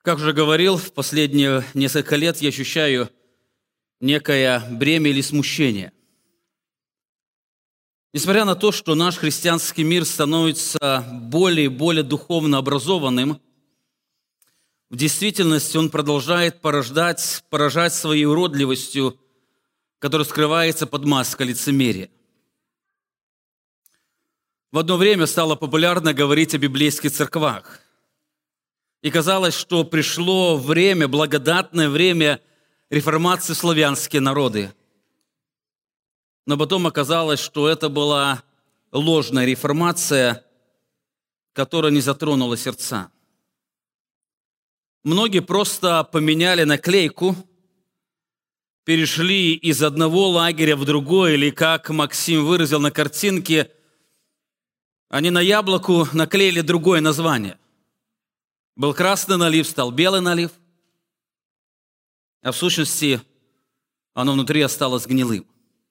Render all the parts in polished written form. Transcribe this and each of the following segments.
Как уже говорил, в последние несколько лет я ощущаю некое бремя или смущение. Несмотря на то, что наш христианский мир становится более и более духовно образованным, в действительности он продолжает поражать своей уродливостью, которая скрывается под маской лицемерия. В одно время стало популярно говорить о библейских церквах. И казалось, что пришло время, благодатное время реформации славянские народы. Но потом оказалось, что это была ложная реформация, которая не затронула сердца. Многие просто поменяли наклейку, перешли из одного лагеря в другой, или, как Максим выразил на картинке, они на яблоку наклеили другое название. Был красный налив, стал белый налив, а в сущности оно внутри осталось гнилым.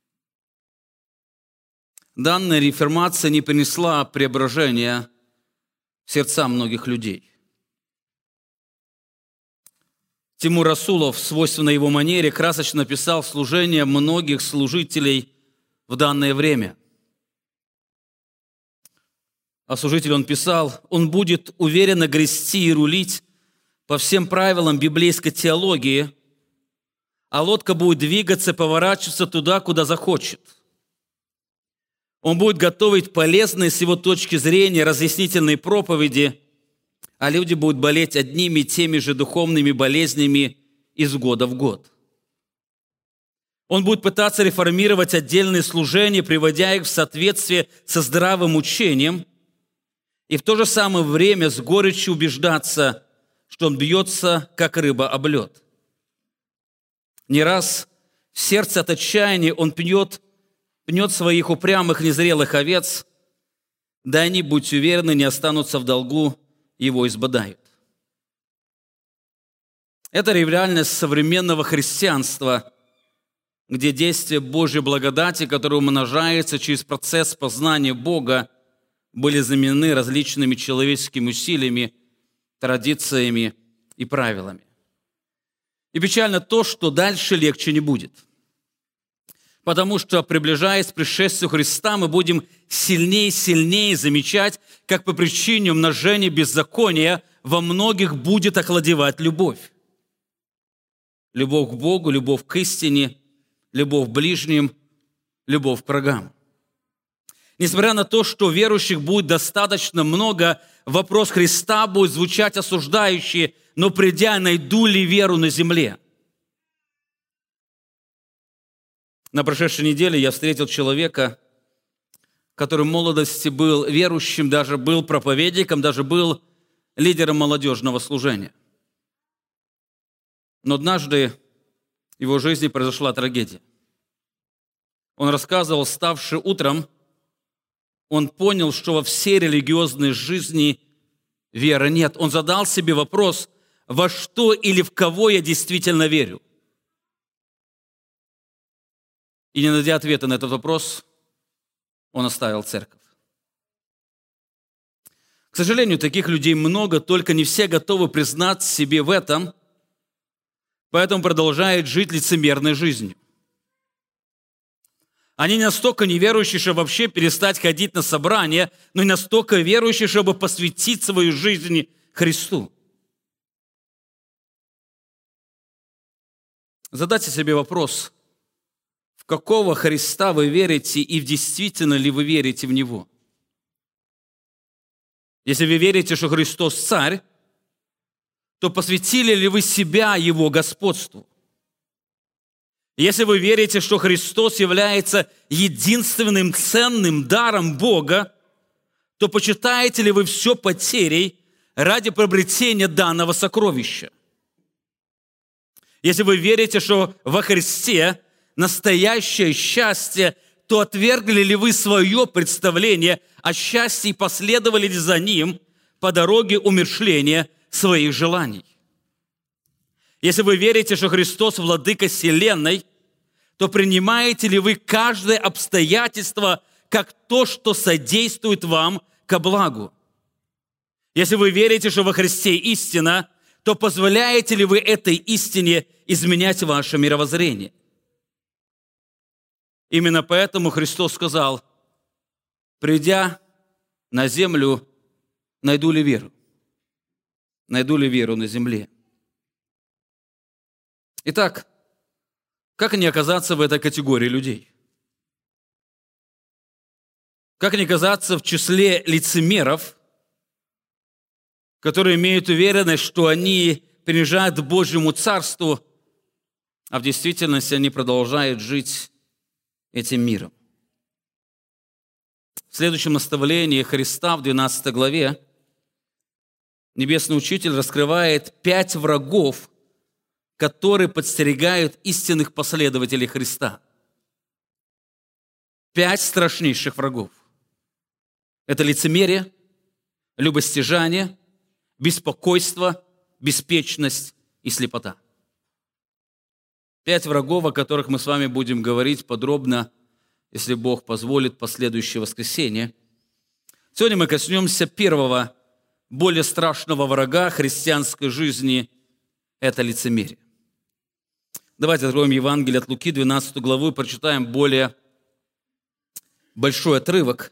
Данная реформация не принесла преображения в сердца многих людей. Тимур Расулов в свойственной его манере красочно описал служение многих служителей в данное время. О служителе он писал: он будет уверенно грести и рулить по всем правилам библейской теологии, а лодка будет двигаться и поворачиваться туда, куда захочет. Он будет готовить полезные с его точки зрения разъяснительные проповеди, а люди будут болеть одними и теми же духовными болезнями из года в год. Он будет пытаться реформировать отдельные служения, приводя их в соответствие со здравым учением, и в то же самое время с горечью убеждаться, что он бьется, как рыба об лед. Не раз в сердце от отчаяния он пнет своих упрямых, незрелых овец, да они, будьте уверены, не останутся в долгу, его избодают. Это реальность современного христианства, где действие Божьей благодати, которое умножается через процесс познания Бога, были заменены различными человеческими усилиями, традициями и правилами. И печально то, что дальше легче не будет. Потому что, приближаясь к пришествию Христа, мы будем сильнее и сильнее замечать, как по причине умножения беззакония во многих будет охладевать любовь. Любовь к Богу, любовь к истине, любовь к ближним, любовь к врагам. Несмотря на то, что верующих будет достаточно много, вопрос Христа будет звучать осуждающе: но придя, найду ли веру на земле? На прошедшей неделе я встретил человека, который в молодости был верующим, даже был проповедником, даже был лидером молодежного служения. Но однажды в его жизни произошла трагедия. Он рассказывал: вставший утром, он понял, что во всей религиозной жизни веры нет. Он задал себе вопрос: во что или в кого я действительно верю? И не найдя ответа на этот вопрос, он оставил церковь. К сожалению, таких людей много, только не все готовы признать себе в этом, поэтому продолжают жить лицемерной жизнью. Они не настолько неверующие, чтобы вообще перестать ходить на собрания, но и настолько верующие, чтобы посвятить свою жизнь Христу. Задайте себе вопрос: в какого Христа вы верите и действительно ли вы верите в Него? Если вы верите, что Христос Царь, то посвятили ли вы себя Его господству? Если вы верите, что Христос является единственным ценным даром Бога, то почитаете ли вы все потерей ради приобретения данного сокровища? Если вы верите, что во Христе настоящее счастье, то отвергли ли вы свое представление о счастье и последовали ли за ним по дороге умерщвления своих желаний? Если вы верите, что Христос владыка вселенной, то принимаете ли вы каждое обстоятельство как то, что содействует вам ко благу? Если вы верите, что во Христе истина, то позволяете ли вы этой истине изменять ваше мировоззрение? Именно поэтому Христос сказал: придя на землю, найду ли веру? Найду ли веру на земле? Итак, как не оказаться в этой категории людей? Как не оказаться в числе лицемеров, которые имеют уверенность, что они принадлежат Божьему Царству, а в действительности они продолжают жить этим миром? В следующем наставлении Христа в 12 главе Небесный Учитель раскрывает 5 врагов, которые подстерегают истинных последователей Христа. 5 страшнейших врагов. Это лицемерие, любостяжание, беспокойство, беспечность и слепота. 5 врагов, о которых мы с вами будем говорить подробно, если Бог позволит, в последующее воскресенье. Сегодня мы коснемся первого, более страшного врага христианской жизни – это лицемерие. Давайте откроем Евангелие от Луки, 12 главу, и прочитаем более большой отрывок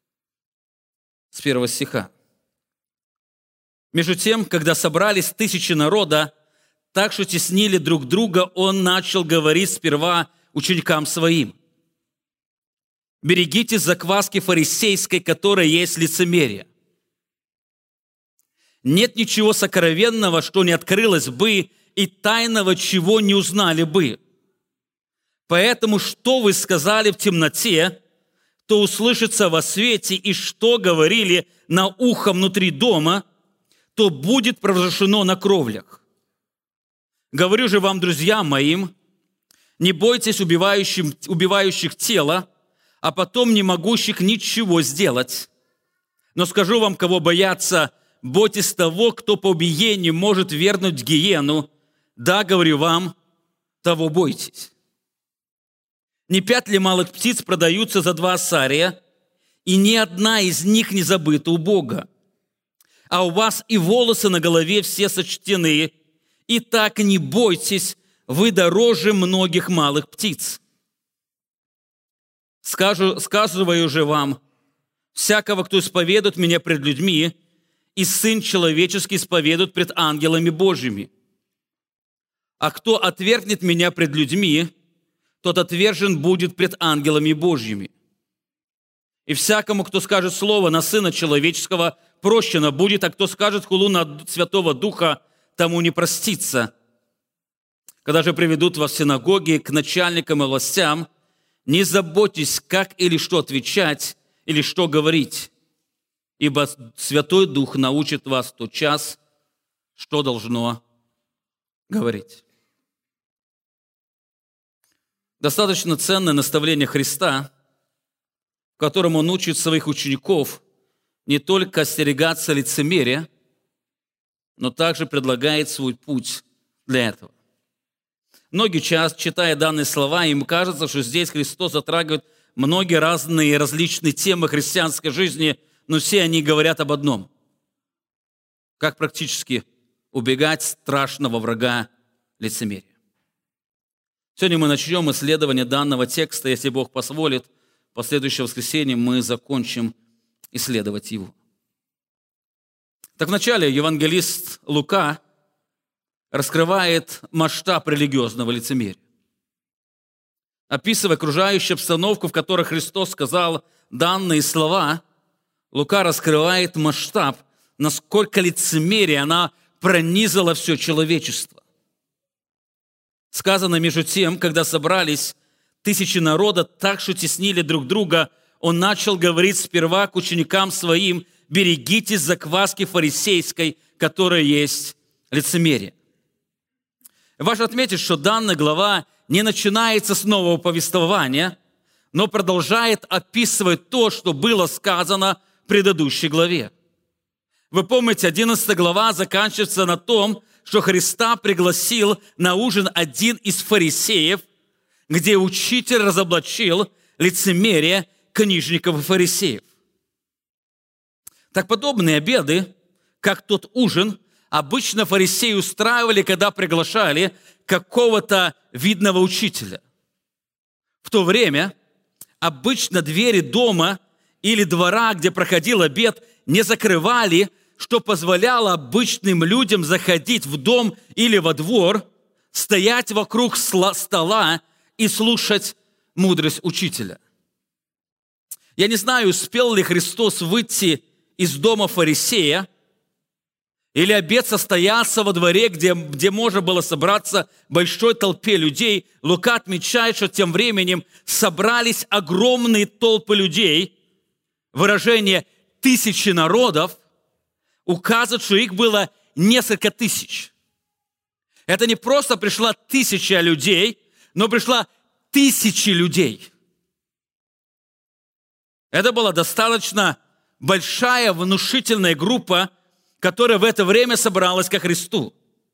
с 1 стиха. «Между тем, когда собрались тысячи народа, так что теснили друг друга, он начал говорить сперва ученикам своим: берегитесь закваски фарисейской, которая есть лицемерие. Нет ничего сокровенного, что не открылось бы, и тайного, чего не узнали бы. Поэтому, что вы сказали в темноте, то услышится во свете, и что говорили на ухо внутри дома, то будет провозглашено на кровлях. Говорю же вам, друзья моим, не бойтесь убивающих тело, а потом не могущих ничего сделать. Но скажу вам, кого бояться: бойтесь того, кто по убиению может вернуть в гиену. Да, говорю вам, того бойтесь. Не 5 ли малых птиц продаются за 2 ассария, и ни одна из них не забыта у Бога? А у вас и волосы на голове все сочтены. Итак, не бойтесь, вы дороже многих малых птиц. Сказываю же вам, всякого, кто исповедует меня пред людьми, и Сын Человеческий исповедует пред ангелами Божьими. А кто отвергнет меня пред людьми, тот отвержен будет пред ангелами Божьими. И всякому, кто скажет слово на Сына Человеческого, прощено будет, а кто скажет хулу на Святого Духа, тому не простится. Когда же приведут вас в синагоги к начальникам и властям, не заботьтесь, как или что отвечать, или что говорить, ибо Святой Дух научит вас в тот час, что должно говорить». Достаточно ценное наставление Христа, в котором Он учит своих учеников не только остерегаться лицемерия, но также предлагает свой путь для этого. Многие часто, читая данные слова, им кажется, что здесь Христос затрагивает многие разные различные темы христианской жизни, но все они говорят об одном: как практически убегать страшного врага лицемерия. Сегодня мы начнем исследование данного текста, если Бог позволит. В последующее воскресенье мы закончим исследовать его. Так вначале евангелист Лука раскрывает масштаб религиозного лицемерия. Описывая окружающую обстановку, в которой Христос сказал данные слова, Лука раскрывает масштаб, насколько лицемерие она пронизала все человечество. Сказано, между тем, когда собрались тысячи народа, так что теснили друг друга, он начал говорить сперва к ученикам своим: берегитесь закваски фарисейской, которая есть лицемерие. Важно отметить, что данная глава не начинается с нового повествования, но продолжает описывать то, что было сказано в предыдущей главе. Вы помните, 11 глава заканчивается на том, что Христа пригласил на ужин один из фарисеев, где учитель разоблачил лицемерие книжников и фарисеев. Так подобные обеды, как тот ужин, обычно фарисеи устраивали, когда приглашали какого-то видного учителя. В то время обычно двери дома или двора, где проходил обед, не закрывали, что позволяло обычным людям заходить в дом или во двор, стоять вокруг стола и слушать мудрость учителя. Я не знаю, успел ли Христос выйти из дома фарисея, или обед состоялся во дворе, где можно было собраться большой толпе людей. Лука отмечает, что тем временем собрались огромные толпы людей. Выражение «тысячи народов» указывает, что их было несколько тысяч. Это не просто пришла 1000 людей, но пришла тысячи людей. Это была достаточно большая, внушительная группа, которая в это время собралась ко Христу.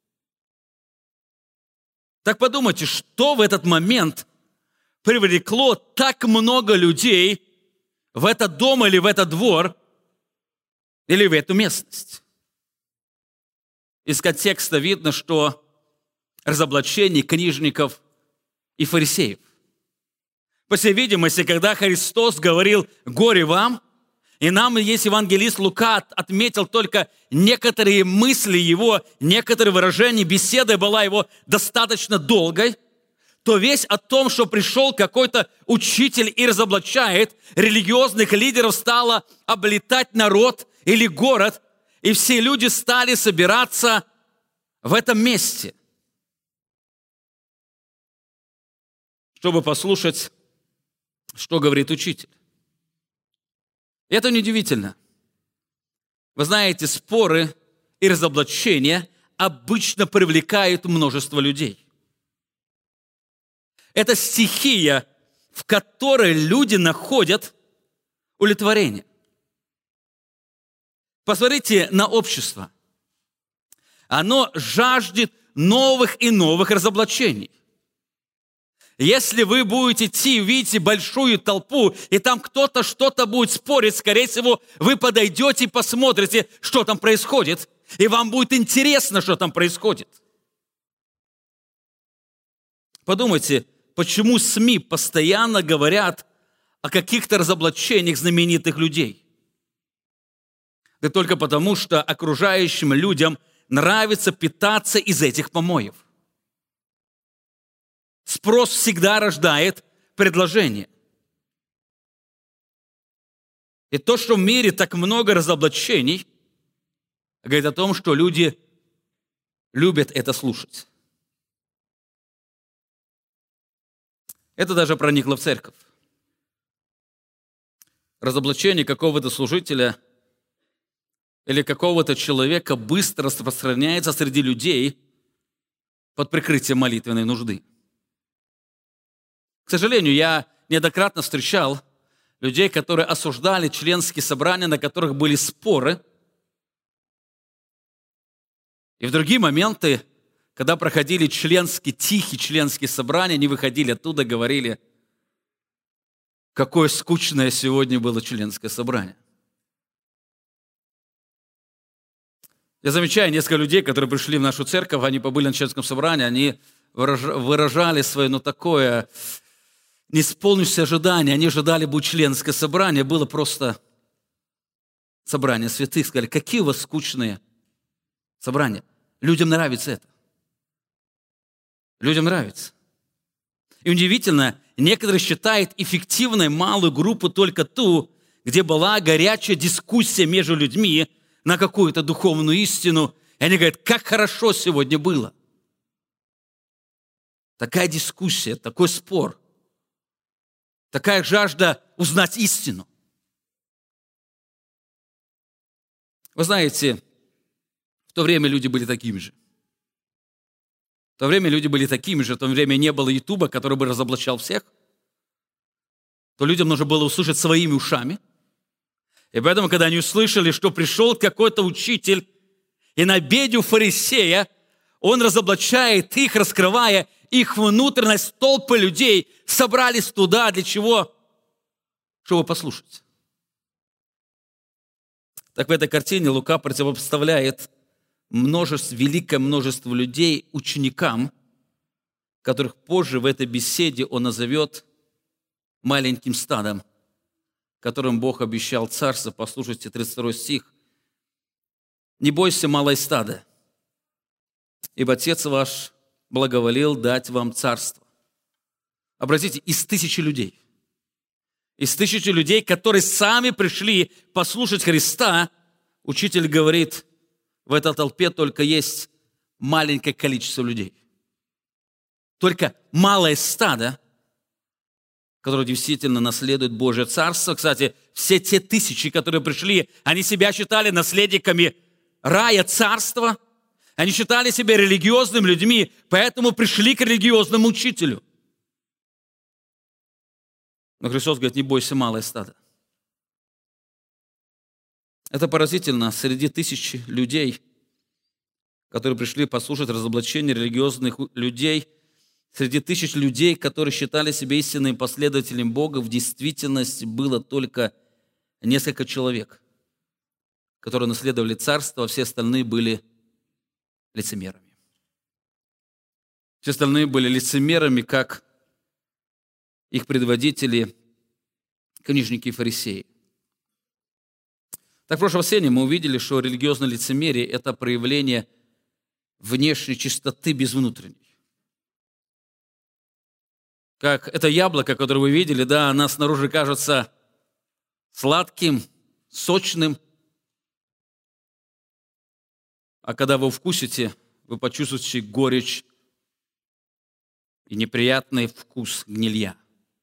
Так подумайте, что в этот момент привлекло так много людей в этот дом или в этот двор, или в эту местность? Из контекста видно, что разоблачение книжников и фарисеев. По всей видимости, когда Христос говорил «горе вам», и нам есть евангелист Лука отметил только некоторые мысли его, некоторые выражения, беседа была его достаточно долгой, то весть о том, что пришел какой-то учитель и разоблачает религиозных лидеров, стала облетать народ или город, и все люди стали собираться в этом месте, чтобы послушать, что говорит учитель. И это неудивительно. Вы знаете, споры и разоблачения обычно привлекают множество людей. Это стихия, в которой люди находят удовлетворение. Посмотрите на общество. Оно жаждет новых и новых разоблачений. Если вы будете идти, видите большую толпу, и там кто-то что-то будет спорить, скорее всего, вы подойдете и посмотрите, что там происходит, и вам будет интересно, что там происходит. Подумайте, почему СМИ постоянно говорят о каких-то разоблачениях знаменитых людей? Да только потому, что окружающим людям нравится питаться из этих помоев. Спрос всегда рождает предложение. И то, что в мире так много разоблачений, говорит о том, что люди любят это слушать. Это даже проникло в церковь. Разоблачение какого-то служителя или какого-то человека быстро распространяется среди людей под прикрытием молитвенной нужды. К сожалению, я неоднократно встречал людей, которые осуждали членские собрания, на которых были споры. И в другие моменты, когда проходили тихие членские собрания, они выходили оттуда, говорили, какое скучное сегодня было членское собрание. Я замечаю несколько людей, которые пришли в нашу церковь, они побыли на членском собрании, они выражали свое, такое не исполнившееся ожидание. Они ожидали быть членское собрание, было просто собрание святых. Сказали, какие у вас скучные собрания. Людям нравится это. Людям нравится. И удивительно, некоторые считают эффективной малую группу только ту, где была горячая дискуссия между людьми на какую-то духовную истину. И они говорят, как хорошо сегодня было. Такая дискуссия, такой спор, такая жажда узнать истину. Вы знаете, в то время люди были такими же. В то время люди были такими же. В то время не было Ютуба, который бы разоблачал всех. То людям нужно было услышать своими ушами. И поэтому, когда они услышали, что пришел какой-то учитель, и на обеде у фарисея он разоблачает их, раскрывая их внутренность, толпы людей собрались туда. Для чего? Чтобы послушать. Так в этой картине Лука противопоставляет великое множество людей ученикам, которых позже в этой беседе он назовет маленьким стадом, которым Бог обещал царство. Послушайте 32 стих. «Не бойся, малое стадо, ибо Отец ваш благоволил дать вам царство». Обратите, из 1000 людей. Из 1000 людей, которые сами пришли послушать Христа, учитель говорит, в этой толпе только есть маленькое количество людей. Только малое стадо, которое действительно наследует Божье Царство. Кстати, все те 1000, которые пришли, они себя считали наследниками рая, царства. Они считали себя религиозными людьми, поэтому пришли к религиозному учителю. Но Христос говорит, не бойся, малое стадо. Это поразительно. Среди 1000 людей, которые пришли послушать разоблачение религиозных людей, среди 1000 людей, которые считали себя истинными последователями Бога, в действительности было только несколько человек, которые наследовали царство, а все остальные были лицемерами. Все остальные были лицемерами, как их предводители, книжники и фарисеи. Так, в прошлом воскресенье мы увидели, что религиозное лицемерие – это проявление внешней чистоты без внутренней. Как это яблоко, которое вы видели, да, оно снаружи кажется сладким, сочным, а когда вы вкусите, вы почувствуете горечь и неприятный вкус гнилья.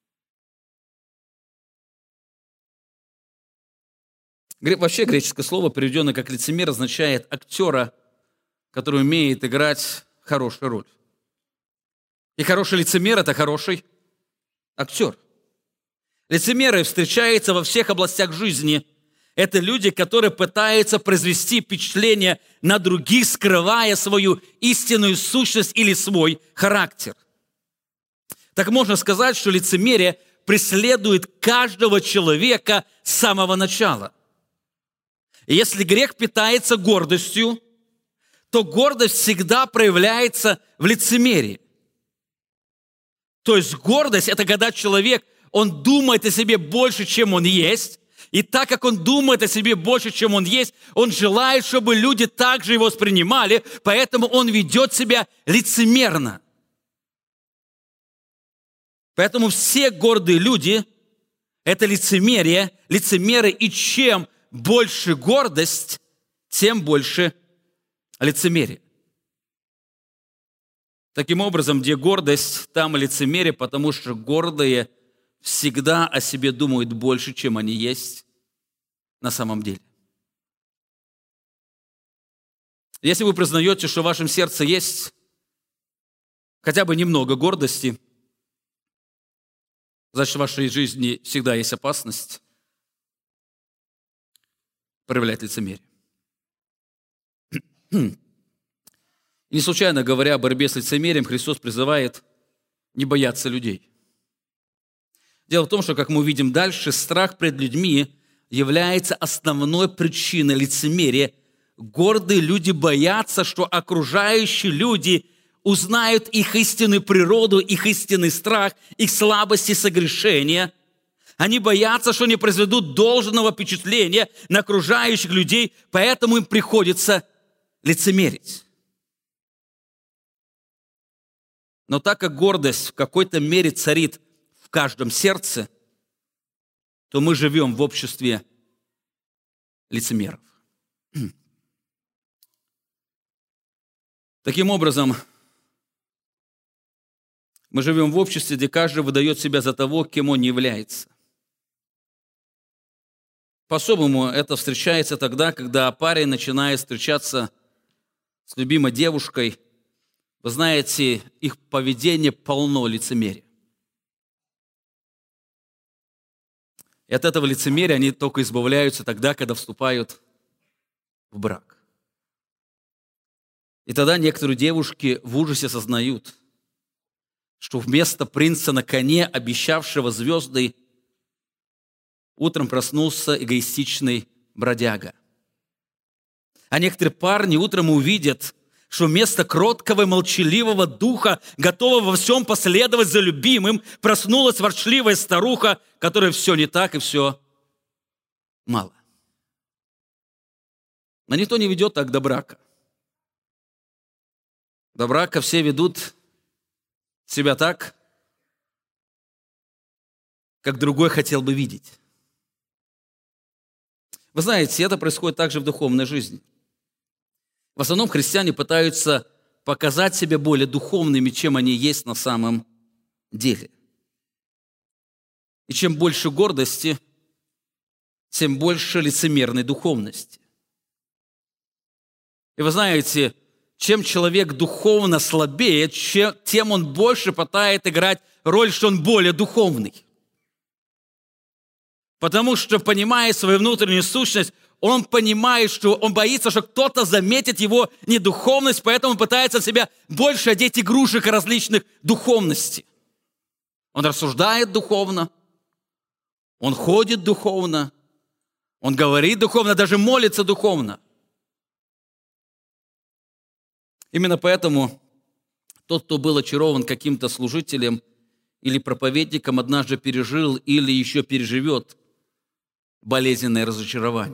Вообще греческое слово, переведенное как лицемер, означает актера, который умеет играть хорошую роль. И хороший лицемер – это хороший актер. Лицемеры встречаются во всех областях жизни. Это люди, которые пытаются произвести впечатление на других, скрывая свою истинную сущность или свой характер. Так можно сказать, что лицемерие преследует каждого человека с самого начала. И если грех питается гордостью, то гордость всегда проявляется в лицемерии. То есть гордость – это когда человек, он думает о себе больше, чем он есть, и так как он думает о себе больше, чем он есть, он желает, чтобы люди также его воспринимали, поэтому он ведет себя лицемерно. Поэтому все гордые люди – это лицемеры, и чем больше гордость, тем больше лицемерие. Таким образом, где гордость, там и лицемерие, потому что гордые всегда о себе думают больше, чем они есть на самом деле. Если вы признаете, что в вашем сердце есть хотя бы немного гордости, значит, в вашей жизни всегда есть опасность проявлять лицемерие. И не случайно, говоря о борьбе с лицемерием, Христос призывает не бояться людей. Дело в том, что, как мы увидим дальше, страх пред людьми является основной причиной лицемерия. Гордые люди боятся, что окружающие люди узнают их истинную природу, их истинный страх, их слабости, согрешения. Они боятся, что не произведут должного впечатления на окружающих людей, поэтому им приходится лицемерить. Но так как гордость в какой-то мере царит в каждом сердце, то мы живем в обществе лицемеров. Таким образом, мы живем в обществе, где каждый выдает себя за того, кем он не является. По-особому это встречается тогда, когда парень начинает встречаться с любимой девушкой. Вы знаете, их поведение полно лицемерия. И от этого лицемерия они только избавляются тогда, когда вступают в брак. И тогда некоторые девушки в ужасе осознают, что вместо принца на коне, обещавшего звезды, утром проснулся эгоистичный бродяга. А некоторые парни утром увидят, что вместо кроткого и молчаливого духа, готового во всем последовать за любимым, проснулась ворчливая старуха, которая все не так и все мало. Но никто не ведет так до брака. До брака все ведут себя так, как другой хотел бы видеть. Вы знаете, это происходит также в духовной жизни. В основном христиане пытаются показать себя более духовными, чем они есть на самом деле. И чем больше гордости, тем больше лицемерной духовности. И вы знаете, чем человек духовно слабее, тем он больше пытается играть роль, что он более духовный. Потому что, понимая свою внутреннюю сущность, он понимает, что он боится, что кто-то заметит его недуховность, поэтому пытается от себя больше одеть игрушек различных духовностей. Он рассуждает духовно, он ходит духовно, он говорит духовно, даже молится духовно. Именно поэтому тот, кто был очарован каким-то служителем или проповедником, однажды пережил или еще переживет болезненное разочарование.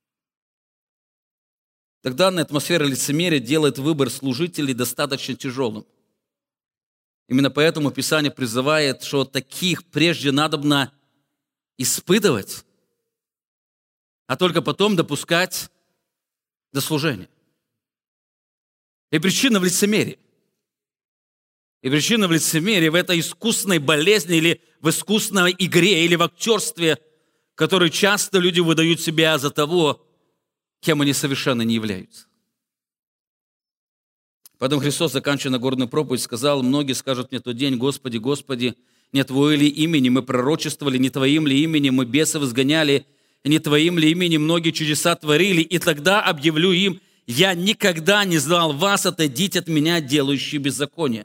Тогда данная атмосфера лицемерия делает выбор служителей достаточно тяжелым. Именно поэтому Писание призывает, что таких прежде надобно испытывать, а только потом допускать до служения. И причина в лицемерии. И причина в лицемерии, в этой искусной болезни или в искусной игре, или в актерстве, которой часто люди выдают себя за того, кем они совершенно не являются. Потом Христос, заканчивая Нагорную проповедь, сказал: «Многие скажут мне в тот день: Господи, Господи, не Твое ли имени мы пророчествовали, не Твоим ли именем мы бесов изгоняли, не Твоим ли именем многие чудеса творили? И тогда объявлю им: я никогда не знал вас, отойдите от меня, делающие беззаконие».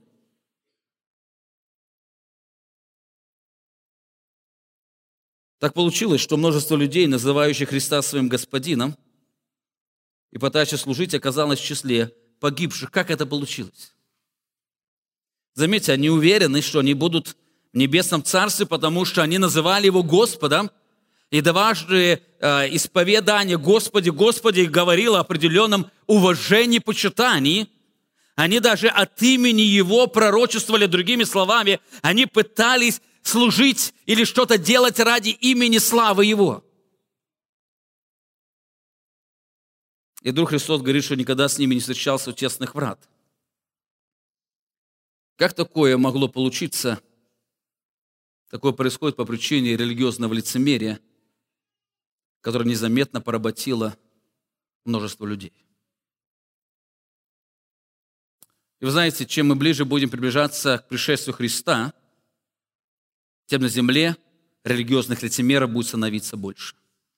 Так получилось, что множество людей, называющих Христа своим Господином и пытающихся служить, оказалось в числе погибших. Как это получилось? Заметьте, они уверены, что они будут в небесном царстве, потому что они называли Его Господом, и дважды исповедание «Господи, Господи» говорило о определенном уважении, почитании. Они даже от имени Его пророчествовали, другими словами, они пытались служить или что-то делать ради имени славы Его. И вдруг Христос говорит, что никогда с ними не встречался у тесных врат. Как такое могло получиться? Такое происходит по причине религиозного лицемерия, которое незаметно поработило множество людей. И вы знаете, чем мы ближе будем приближаться к пришествию Христа, тем на земле религиозных лицемеров будет становиться больше.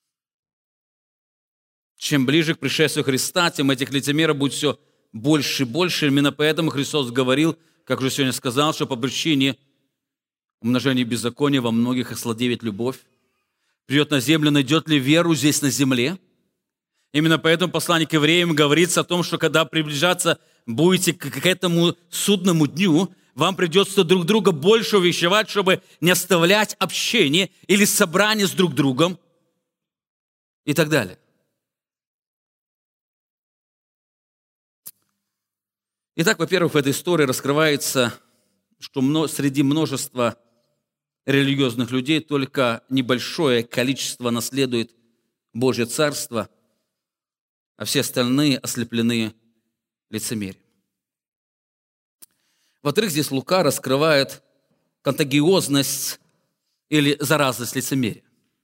Чем ближе к пришествию Христа, тем этих лицемеров будет все больше и больше. Именно поэтому Христос говорил, как уже сегодня сказал, что по причине умножения беззакония во многих ослабеет любовь. Придет на землю, найдет ли веру здесь на земле? Именно поэтому послание к евреям говорится о том, что когда приближаться будете к этому судному дню, вам придется друг друга больше увещевать, чтобы не оставлять общение или собрание с друг другом и так далее. Итак, во-первых, в этой истории раскрывается, что среди множества религиозных людей только небольшое количество наследует Божье Царство, а все остальные ослеплены лицемерием. Во-вторых, здесь Лука раскрывает контагиозность или заразность лицемерия.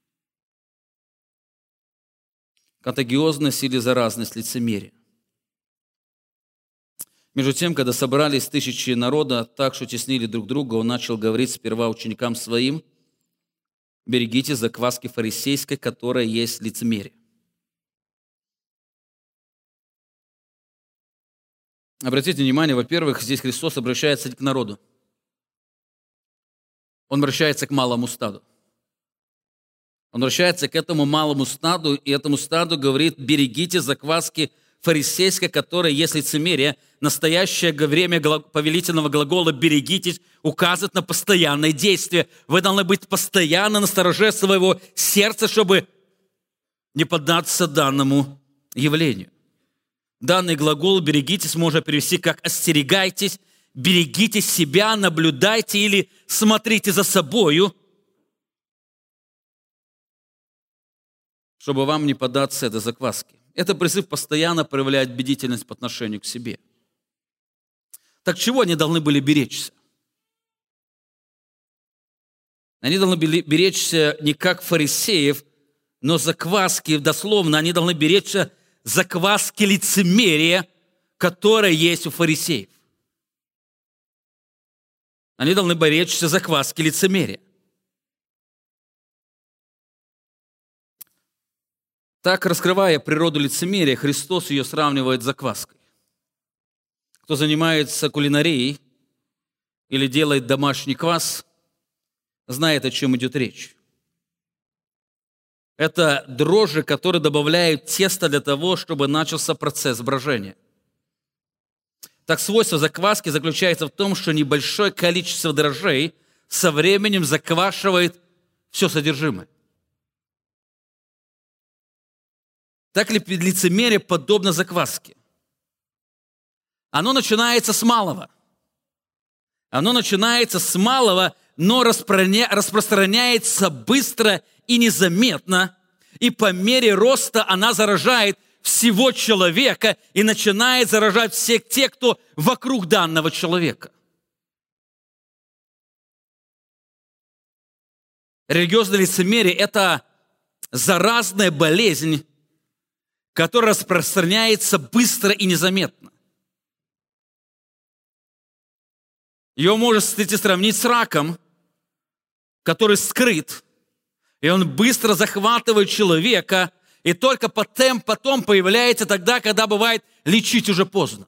Контагиозность или заразность лицемерия. Между тем, когда собрались тысячи народа, так что теснили друг друга, он начал говорить сперва ученикам своим: «Берегите закваски фарисейской, которая есть лицемерие». Обратите внимание, во-первых, здесь Христос обращается к народу. Он обращается к малому стаду. Он обращается к этому малому стаду, и этому стаду говорит: берегите закваски фарисейское, которое есть лицемерие. Настоящее время повелительного глагола «берегитесь» указывает на постоянное действие. Вы должны быть постоянно настороже своего сердца, чтобы не поддаться данному явлению. Данный глагол «берегитесь» можно перевести как «остерегайтесь», «берегите себя», «наблюдайте» или «смотрите за собою», чтобы вам не поддаться этой закваске. Это призыв постоянно проявлять бдительность по отношению к себе. Так чего они должны были беречься? Они должны были беречься не как фарисеев, но закваски, дословно, они должны беречься закваски лицемерия, которое есть у фарисеев. Они должны беречься закваски лицемерия. Так, раскрывая природу лицемерия, Христос ее сравнивает с закваской. Кто занимается кулинарией или делает домашний квас, знает, о чем идет речь. Это дрожжи, которые добавляют тесто для того, чтобы начался процесс брожения. Так, свойство закваски заключается в том, что небольшое количество дрожжей со временем заквашивает все содержимое. Так ли лицемерие подобно закваске? Оно начинается с малого. Оно начинается с малого, но распространяется быстро и незаметно, и по мере роста она заражает всего человека и начинает заражать всех тех, кто вокруг данного человека. Религиозное лицемерие – это заразная болезнь, которая распространяется быстро и незаметно. Ее можно сравнить с раком, который скрыт, и он быстро захватывает человека, и только потом появляется тогда, когда бывает лечить уже поздно.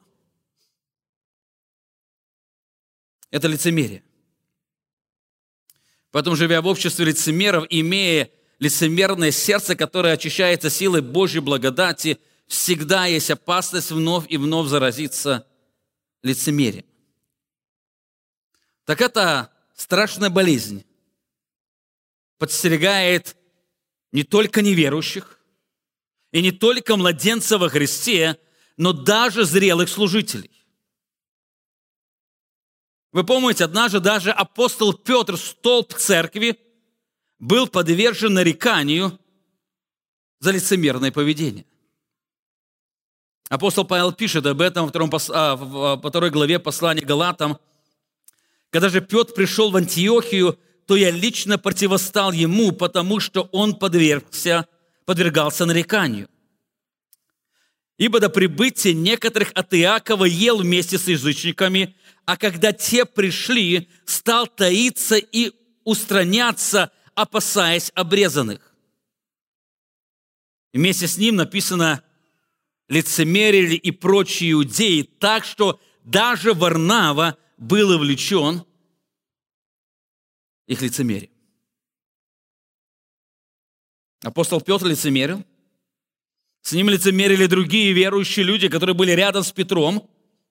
Это лицемерие. Поэтому, живя в обществе лицемеров, имея лицемерное сердце, которое очищается силой Божьей благодати, всегда есть опасность вновь и вновь заразиться лицемерием. Так это страшная болезнь. Подстерегает не только неверующих, и не только младенцев во Христе, но даже зрелых служителей. Вы помните, однажды даже апостол Петр, столб церкви, был подвержен нареканию за лицемерное поведение. Апостол Павел пишет об этом во второй главе послания Галатам. «Когда же Петр пришел в Антиохию, то я лично противостал ему, потому что он подвергался нареканию. Ибо до прибытия некоторых от Иакова ел вместе с язычниками, а когда те пришли, стал таиться и устраняться, опасаясь обрезанных». Вместе с ним написано лицемерили и прочие иудеи, так что даже Варнава был увлечен их лицемерием. Апостол Петр лицемерил. С ним лицемерили другие верующие люди, которые были рядом с Петром.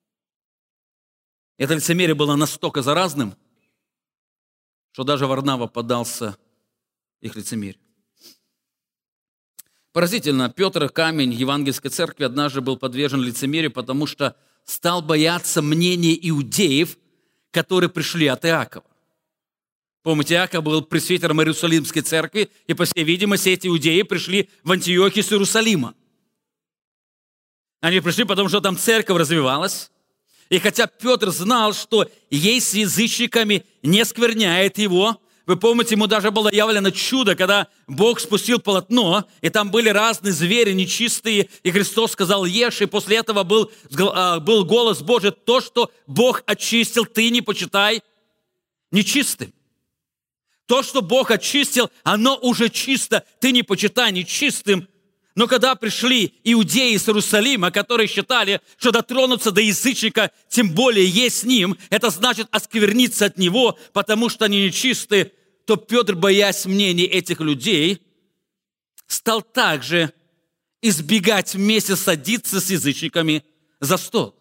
Это лицемерие было настолько заразным, что даже Варнава поддался их лицемерию. Поразительно, Петр, камень Евангельской церкви, однажды был подвержен лицемерию, потому что стал бояться мнения иудеев, которые пришли от Иакова. Помните, Иаков был пресвитером Иерусалимской церкви, и, по всей видимости, эти иудеи пришли в Антиохию с Иерусалима. Они пришли, потому что там церковь развивалась. И хотя Петр знал, что есть с язычниками не скверняет его, вы помните, ему даже было явлено чудо, когда Бог спустил полотно, и там были разные звери нечистые, и Христос сказал: ешь, и после этого был голос Божий: то, что Бог очистил, ты не почитай нечистым. То, что Бог очистил, оно уже чисто, ты не почитай нечистым. Но когда пришли иудеи из Иерусалима, которые считали, что дотронуться до язычника, тем более есть с ним, это значит оскверниться от него, потому что они нечисты, то Петр, боясь мнений этих людей, стал также избегать вместе садиться с язычниками за стол.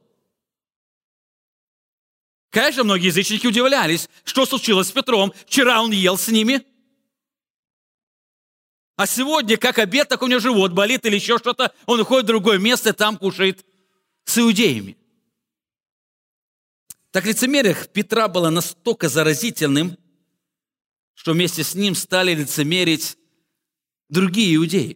Конечно, многие язычники удивлялись, что случилось с Петром. Вчера он ел с ними, а сегодня, как обед, так у него живот болит или еще что-то, он уходит в другое место и там кушает с иудеями. Так лицемерие Петра было настолько заразительным, что вместе с ним стали лицемерить другие иудеи.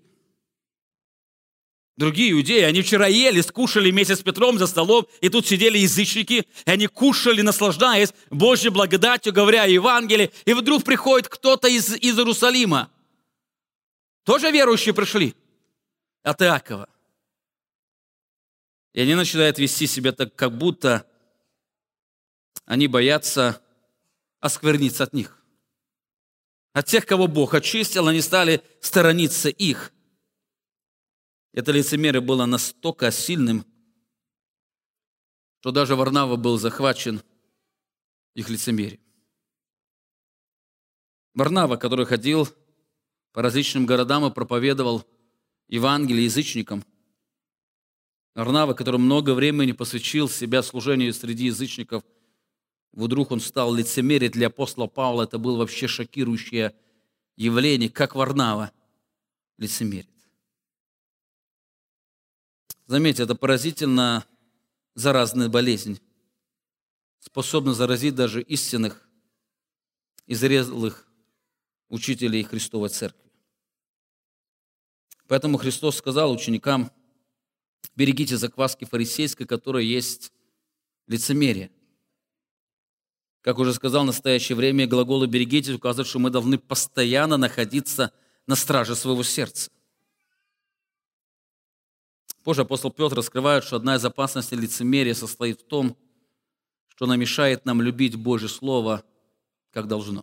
Другие иудеи, они вчера ели, скушали вместе с Петром за столом, и тут сидели язычники, и они кушали, наслаждаясь Божьей благодатью, говоря о Евангелии, и вдруг приходит кто-то из Иерусалима. Тоже верующие пришли от Иакова. И они начинают вести себя так, как будто они боятся оскверниться от них. От тех, кого Бог очистил, они стали сторониться их. Это лицемерие было настолько сильным, что даже Варнава был захвачен их лицемерием. Варнава, который ходил по различным городам и проповедовал Евангелие язычникам. Варнава, который много времени посвятил себя служению среди язычников, вдруг он стал лицемерить. Для апостола Павла это было вообще шокирующее явление, как Варнава лицемерит. Заметьте, это поразительно заразная болезнь, способна заразить даже истинных и зрелых учителей Христовой Церкви. Поэтому Христос сказал ученикам: берегите закваски фарисейской, которая есть лицемерие. Как уже сказал, в настоящее время глаголы «берегите» указывают, что мы должны постоянно находиться на страже своего сердца. Позже апостол Петр раскрывает, что одна из опасностей лицемерия состоит в том, что она мешает нам любить Божье Слово, как должно.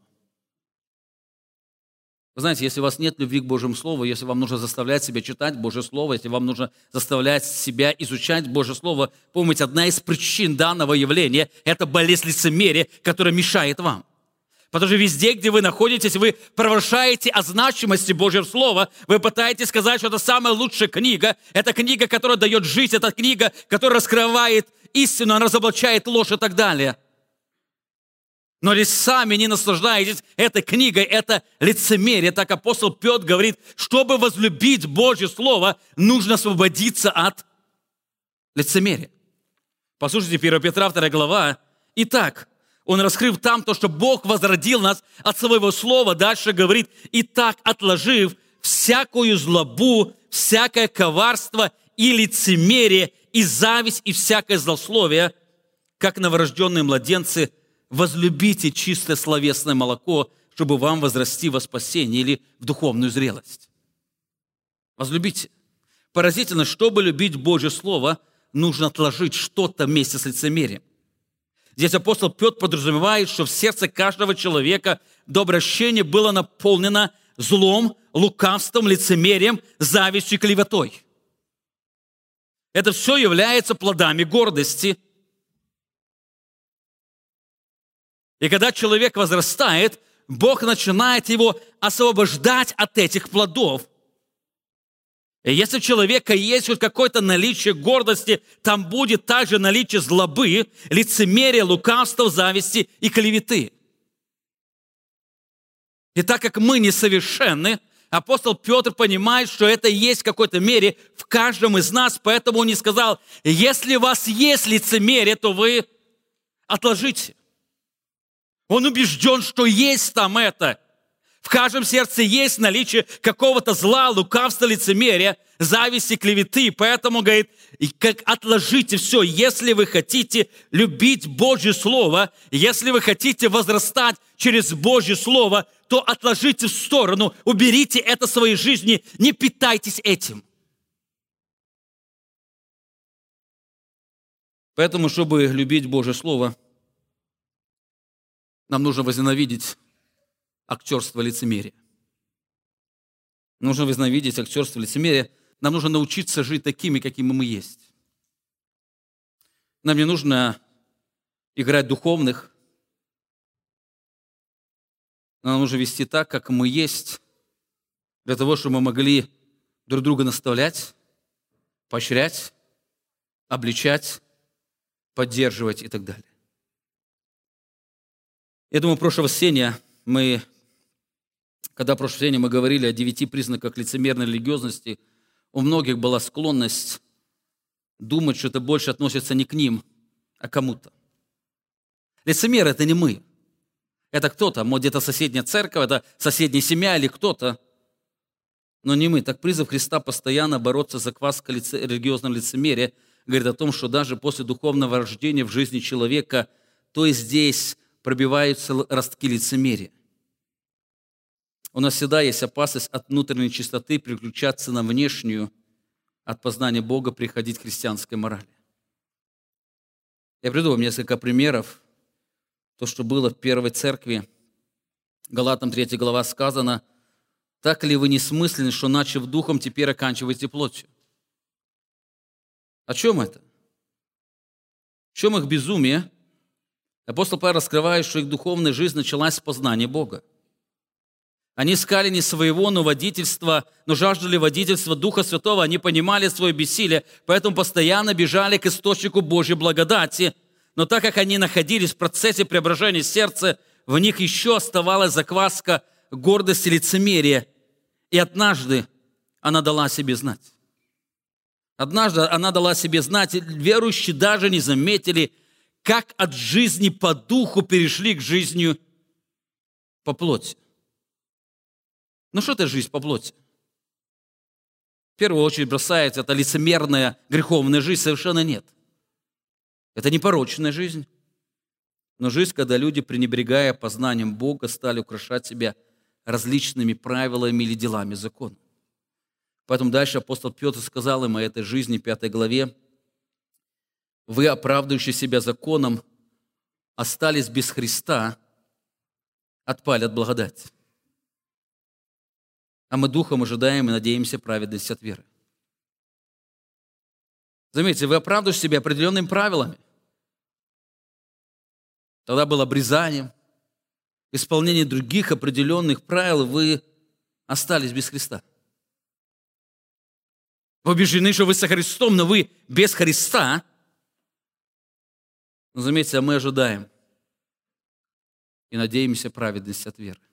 Вы знаете, если у вас нет любви к Божьему Слову, если вам нужно заставлять себя читать Божье Слово, если вам нужно заставлять себя изучать Божье Слово, помните, одна из причин данного явления – это болезнь лицемерия, которая мешает вам. Потому что везде, где вы находитесь, вы провозглашаете о значимости Божьего Слова, вы пытаетесь сказать, что это самая лучшая книга, это книга, которая дает жизнь, это книга, которая раскрывает истину, она разоблачает ложь и так далее. Но если сами не наслаждаетесь этой книгой, это лицемерие. Так апостол Петр говорит, чтобы возлюбить Божье Слово, нужно освободиться от лицемерия. Послушайте, 1 Петра, 2 глава. Итак, он раскрыв там то, что Бог возродил нас от своего слова, дальше говорит: «Итак, отложив всякую злобу, всякое коварство и лицемерие, и зависть, и всякое злословие, как новорожденные младенцы, возлюбите чистое словесное молоко, чтобы вам возрасти во спасение или в духовную зрелость». Возлюбите. Поразительно, чтобы любить Божье Слово, нужно отложить что-то вместе с лицемерием. Здесь апостол Петр подразумевает, что в сердце каждого человека до обращения было наполнено злом, лукавством, лицемерием, завистью и клеветой. Это все является плодами гордости. И когда человек возрастает, Бог начинает его освобождать от этих плодов. И если у человека есть хоть какое-то наличие гордости, там будет также наличие злобы, лицемерия, лукавства, зависти и клеветы. И так как мы несовершенны, апостол Петр понимает, что это есть в какой-то мере в каждом из нас, поэтому он не сказал: если у вас есть лицемерие, то вы отложите. Он убежден, что есть там это. В каждом сердце есть наличие какого-то зла, лукавства, лицемерия, зависти, клеветы. Поэтому, говорит, как отложите все. Если вы хотите любить Божье Слово, если вы хотите возрастать через Божье Слово, то отложите в сторону, уберите это в своей жизни, не питайтесь этим. Поэтому, чтобы любить Божье Слово, нам нужно возненавидеть актерство лицемерия. Нужно возненавидеть актерство лицемерия. Нам нужно научиться жить такими, какими мы есть. Нам не нужно играть духовных. Нам нужно вести так, как мы есть, для того, чтобы мы могли друг друга наставлять, поощрять, обличать, поддерживать и так далее. Я думаю, прошлое воскресенье мы говорили о 9 признаках лицемерной религиозности, у многих была склонность думать, что это больше относится не к ним, а к кому-то. Лицемер – это не мы. Это кто-то, может, где-то соседняя церковь, это соседняя семья или кто-то, но не мы. Так призыв Христа постоянно бороться за закваской религиозного лицемерия говорит о том, что даже после духовного рождения в жизни человека, то и здесь пробиваются ростки лицемерия. У нас всегда есть опасность от внутренней чистоты переключаться на внешнюю, от познания Бога приходить к христианской морали. Я приведу вам несколько примеров. То, что было в первой церкви, Галатам 3 глава сказано: «Так ли вы несмысленны, что, начав духом, теперь оканчиваете плотью?» О чем это? В чем их безумие? Апостол Павел раскрывает, что их духовная жизнь началась с познания Бога. Они искали не своего, но водительства, но жаждали водительства Духа Святого. Они понимали свое бессилие, поэтому постоянно бежали к источнику Божьей благодати. Но так как они находились в процессе преображения сердца, в них еще оставалась закваска гордости, лицемерия. И однажды она дала себе знать. Однажды она дала себе знать, и верующие даже не заметили, как от жизни по духу перешли к жизни по плоти. Ну что это жизнь по плоти? В первую очередь бросается это лицемерная, греховная жизнь. Совершенно нет. Это не порочная жизнь, но жизнь, когда люди, пренебрегая познанием Бога, стали украшать себя различными правилами или делами закона. Поэтому дальше апостол Петр сказал им о этой жизни в 5 главе: «Вы, оправдывающие себя законом, остались без Христа, отпали от благодати. А мы духом ожидаем и надеемся праведности от веры». Заметьте, вы оправдываете себя определенными правилами. Тогда было обрезанием, исполнение других определенных правил, вы остались без Христа. Вы убеждены, что вы со Христом, но вы без Христа. Но заметьте, а мы ожидаем и надеемся праведности от веры.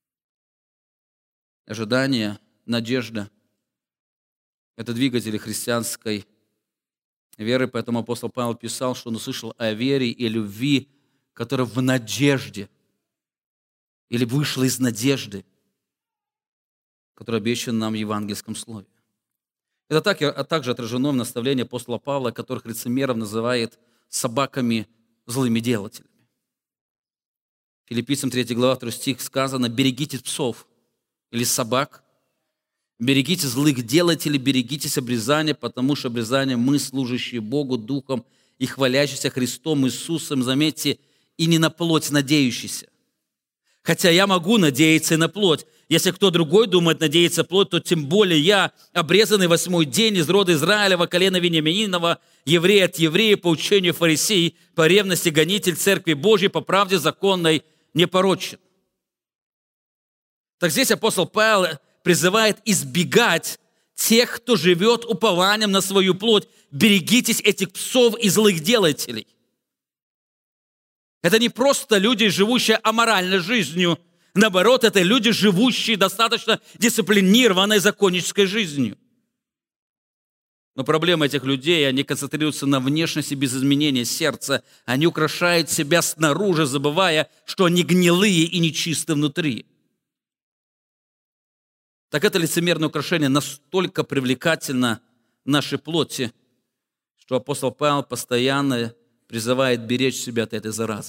Ожидание, надежда – это двигатели христианской веры, поэтому апостол Павел писал, что он услышал о вере и любви, которая в надежде или вышла из надежды, которая обещана нам в евангельском слове. Это также отражено в наставлении апостола Павла, которых лицемеров называет собаками, злыми делателями. Филиппийцам 3 глава 2 стих сказано: «Берегитесь псов или собак, берегите злых делателей, берегитесь обрезания, потому что обрезание мы, служащие Богу Духом и хвалящиеся Христом Иисусом, заметьте, и не на плоть надеющийся». Хотя я могу надеяться и на плоть. Если кто другой думает надеяться на плоть, то тем более я, обрезанный 8-й день из рода Израилева, колена Вениаминова, еврей от еврея, по учению фарисей, по ревности гонитель Церкви Божьей, по правде законной, непорочен. Так здесь апостол Павел призывает избегать тех, кто живет упованием на свою плоть. Берегитесь этих псов и злых делателей. Это не просто люди, живущие аморальной жизнью. Наоборот, это люди, живущие достаточно дисциплинированной законнической жизнью. Но проблема этих людей, они концентрируются на внешности без изменения сердца. Они украшают себя снаружи, забывая, что они гнилые и нечисты внутри. Так это лицемерное украшение настолько привлекательно нашей плоти, что апостол Павел постоянно призывает беречь себя от этой заразы.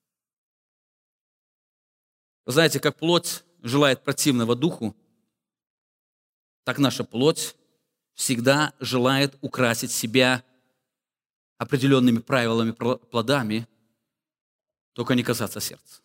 Вы знаете, как плоть желает противного духу, так наша плоть всегда желает украсить себя определенными правилами, плодами, только не касаться сердца.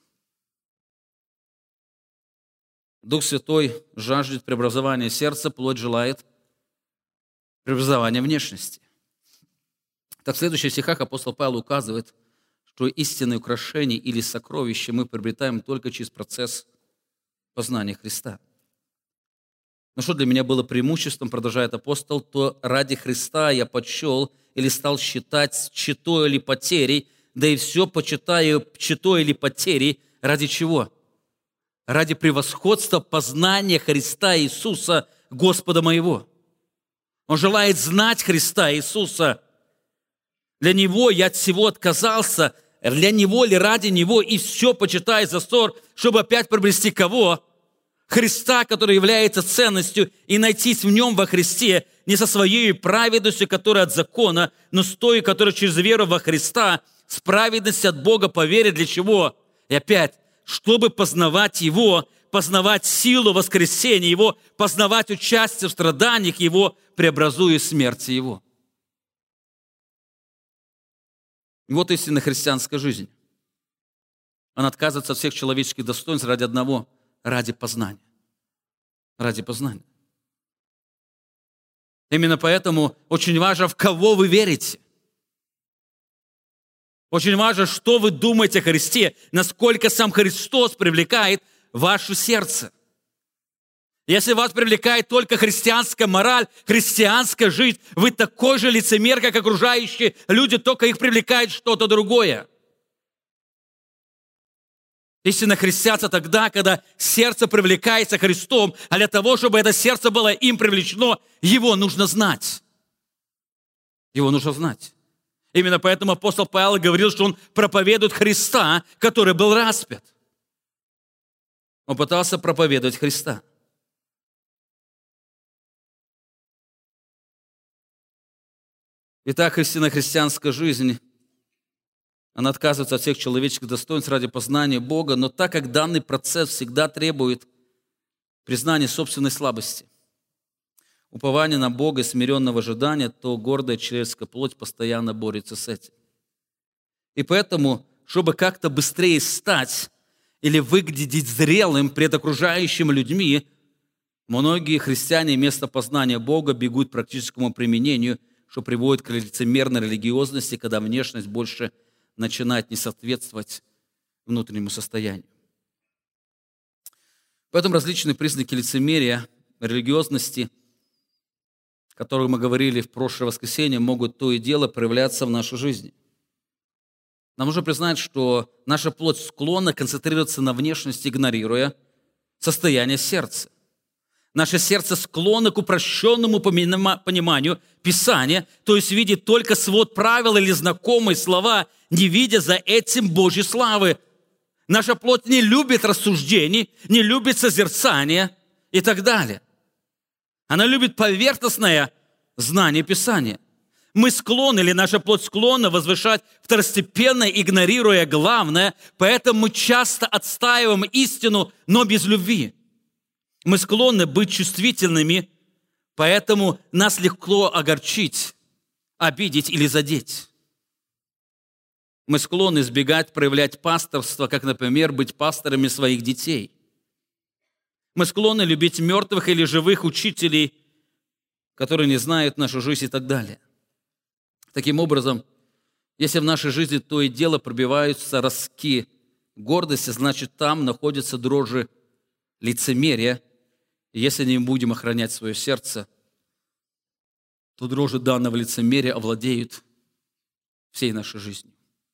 Дух Святой жаждет преобразования сердца, плоть желает преобразования внешности. Так в следующих стихах апостол Павел указывает, что истинное украшение или сокровище мы приобретаем только через процесс познания Христа. Но что для меня было преимуществом, продолжает апостол, то ради Христа я почел или стал считать тщетой или потерей, да и все почитаю тщетой или потерей. Ради чего? Ради превосходства познания Христа Иисуса, Господа моего. Он желает знать Христа Иисуса. Для Него я от всего отказался, для Него или ради Него, и все почитаю за ссор, чтобы опять приобрести кого? Христа, который является ценностью, и найтись в Нем во Христе, не со своей праведностью, которая от закона, но с той, которая через веру во Христа, с праведностью от Бога по вере. Для чего? И опять, чтобы познавать Его, познавать силу воскресения Его, познавать участие в страданиях Его, преобразуя смерти Его. И вот истинная христианская жизнь. Она отказывается от всех человеческих достоинств ради одного, ради познания. Ради познания. Именно поэтому очень важно, в кого вы верите. Очень важно, что вы думаете о Христе, насколько сам Христос привлекает ваше сердце. Если вас привлекает только христианская мораль, христианская жизнь, вы такой же лицемер, как окружающие люди, только их привлекает что-то другое. Истинно христианство тогда, когда сердце привлекается Христом, а для того, чтобы это сердце было им привлечено, его нужно знать. Его нужно знать. Именно поэтому апостол Павел говорил, что он проповедует Христа, который был распят. Он пытался проповедовать Христа. Итак, истинная христианская жизнь, она отказывается от всех человеческих достоинств ради познания Бога, но так как данный процесс всегда требует признания собственной слабости, упования на Бога и смиренного ожидания, то гордая человеческая плоть постоянно борется с этим. И поэтому, чтобы как-то быстрее стать или выглядеть зрелым пред окружающими людьми, многие христиане вместо познания Бога бегут к практическому применению, что приводит к лицемерной религиозности, когда внешность больше начинает не соответствовать внутреннему состоянию. Поэтому различные признаки лицемерия, религиозности, о которых мы говорили в прошлое воскресенье, могут то и дело проявляться в нашей жизни. Нам нужно признать, что наша плоть склонна концентрироваться на внешности, игнорируя состояние сердца. Наше сердце склонно к упрощенному пониманию Писания, то есть видеть только свод правил или знакомые слова, не видя за этим Божьей славы. Наша плоть не любит рассуждений, не любит созерцания и так далее. Она любит поверхностное знание Писания. Мы склонны, или наша плоть склонна возвышать второстепенно, игнорируя главное, поэтому мы часто отстаиваем истину, но без любви. Мы склонны быть чувствительными, поэтому нас легко огорчить, обидеть или задеть. Мы склонны избегать проявлять пасторство, как, например, быть пасторами своих детей. Мы склонны любить мертвых или живых учителей, которые не знают нашу жизнь и так далее. Таким образом, если в нашей жизни то и дело пробиваются ростки гордости, значит, там находятся дрожжи лицемерия. И если не будем охранять свое сердце, то дрожжи данного лицемерия овладеют всей нашей жизнью.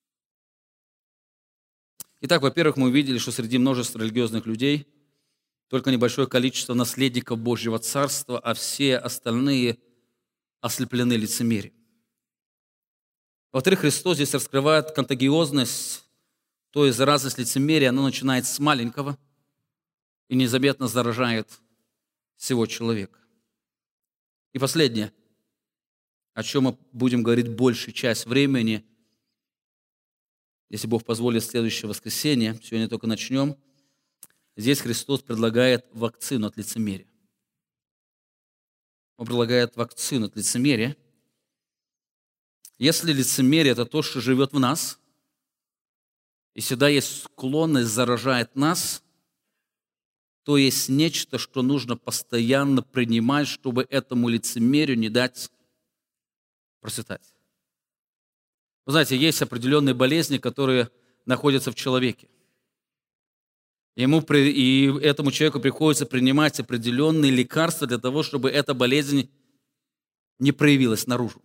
Итак, во-первых, мы увидели, что среди множества религиозных людей только небольшое количество наследников Божьего Царства, а все остальные ослеплены лицемерием. Во-вторых, Христос здесь раскрывает контагиозность, то есть заразность лицемерия, оно начинает с маленького и незаметно заражает всего человека. И последнее, о чем мы будем говорить большую часть времени, если Бог позволит, в следующее воскресенье, сегодня только начнем, здесь Христос предлагает вакцину от лицемерия. Он предлагает вакцину от лицемерия. Если лицемерие – это то, что живет в нас, и всегда есть склонность, заражает нас, то есть нечто, что нужно постоянно принимать, чтобы этому лицемерию не дать процветать. Вы знаете, есть определенные болезни, которые находятся в человеке. И этому человеку приходится принимать определенные лекарства для того, чтобы эта болезнь не проявилась наружу,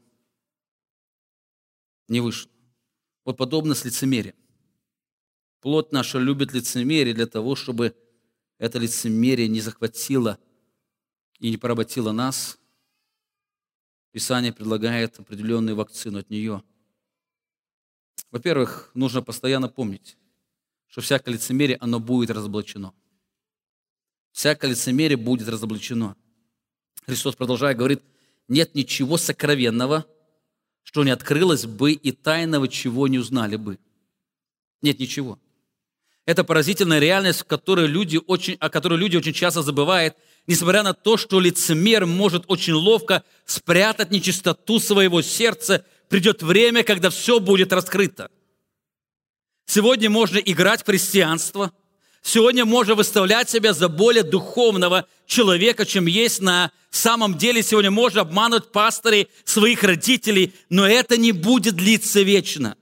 не вышла. Вот подобно с лицемерием. Плоть наша любит лицемерие для того, чтобы это лицемерие не захватило и не поработило нас. Писание предлагает определенную вакцину от нее. Во-первых, нужно постоянно помнить, что всякое лицемерие, оно будет разоблачено. Всякое лицемерие будет разоблачено. Христос, продолжая, говорит, нет ничего сокровенного, что не открылось бы, и тайного, чего не узнали бы. Нет ничего. Это поразительная реальность, о которой люди очень часто забывают, несмотря на то, что лицемер может очень ловко спрятать нечистоту своего сердца, придет время, когда все будет раскрыто. Сегодня можно играть в христианство, сегодня можно выставлять себя за более духовного человека, чем есть на самом деле. Сегодня можно обманывать пастырей, своих родителей, но это не будет длиться вечно.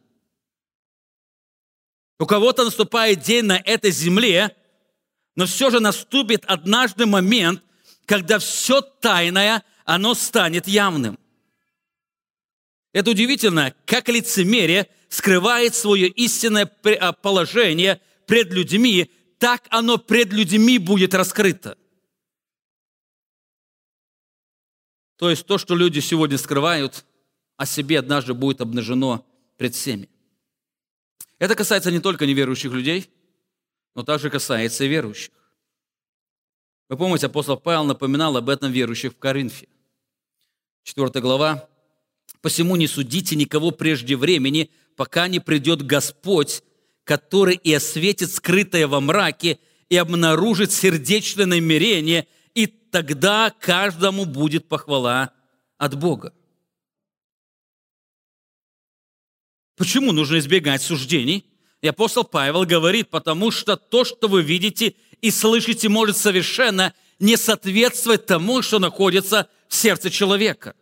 У кого-то наступает день на этой земле, но все же наступит однажды момент, когда все тайное, оно станет явным. Это удивительно, как лицемерие скрывает свое истинное положение пред людьми, так оно пред людьми будет раскрыто. То есть то, что люди сегодня скрывают о себе, однажды будет обнажено пред всеми. Это касается не только неверующих людей, но также касается и верующих. Вы помните, апостол Павел напоминал об этом верующих в Коринфе. 4 глава. «Посему не судите никого прежде времени, пока не придет Господь, который и осветит скрытое во мраке, и обнаружит сердечное намерение, и тогда каждому будет похвала от Бога». Почему нужно избегать суждений? И апостол Павел говорит, потому что то, что вы видите и слышите, может совершенно не соответствовать тому, что находится в сердце человека.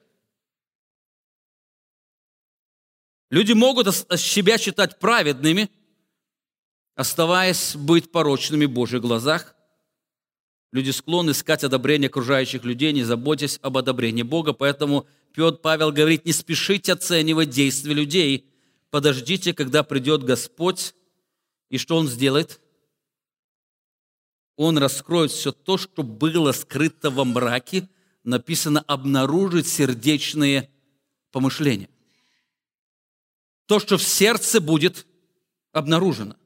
Люди могут себя считать праведными, оставаясь быть порочными в Божьих глазах. Люди склонны искать одобрение окружающих людей, не заботясь об одобрении Бога. Поэтому Павел говорит, не спешите оценивать действия людей. Подождите, когда придет Господь. И что Он сделает? Он раскроет все то, что было скрыто во мраке. Написано, обнаружит сердечные помышления. То, что в сердце будет обнаружено.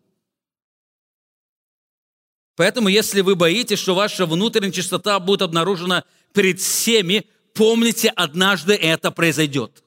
Поэтому, если вы боитесь, что ваша внутренняя чистота будет обнаружена перед всеми, помните, однажды это произойдет.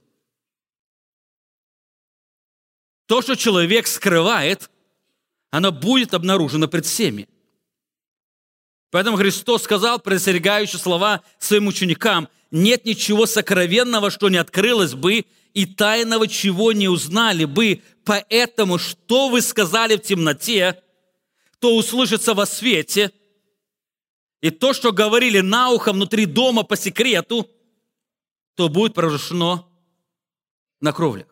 То, что человек скрывает, оно будет обнаружено пред всеми. Поэтому Христос сказал, предостерегающие слова своим ученикам, нет ничего сокровенного, что не открылось бы, и тайного, чего не узнали бы. Поэтому, что вы сказали в темноте, то услышится во свете, и то, что говорили на ухо внутри дома по секрету, то будет провозглашено на кровлях.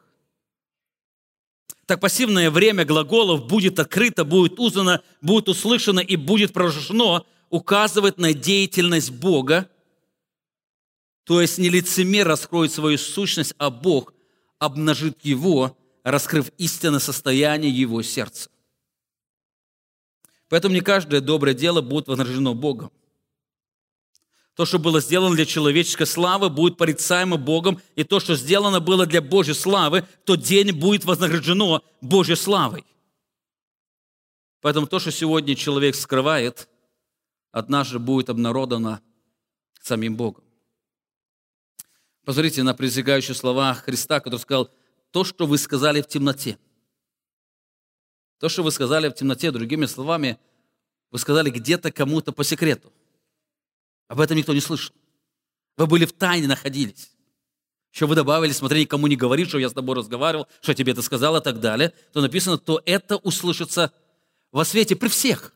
Так пассивное время глаголов будет открыто, будет узнано, будет услышано и будет провозглашено, указывает на деятельность Бога. То есть не лицемер раскроет свою сущность, а Бог обнажит его, раскрыв истинное состояние его сердца. Поэтому не каждое доброе дело будет вознаграждено Богом. То, что было сделано для человеческой славы, будет порицаемо Богом, и то, что сделано было для Божьей славы, в тот день будет вознаграждено Божьей славой. Поэтому то, что сегодня человек скрывает, однажды будет обнародовано самим Богом. Посмотрите на призыгающие слова Христа, который сказал, то, что вы сказали в темноте. То, что вы сказали в темноте, другими словами, вы сказали где-то кому-то по секрету. Об этом никто не слышал. Вы были в тайне, находились. Еще вы добавили, смотри, никому не говори, что я с тобой разговаривал, что я тебе это сказал и так далее. То написано, то это услышится во свете при всех.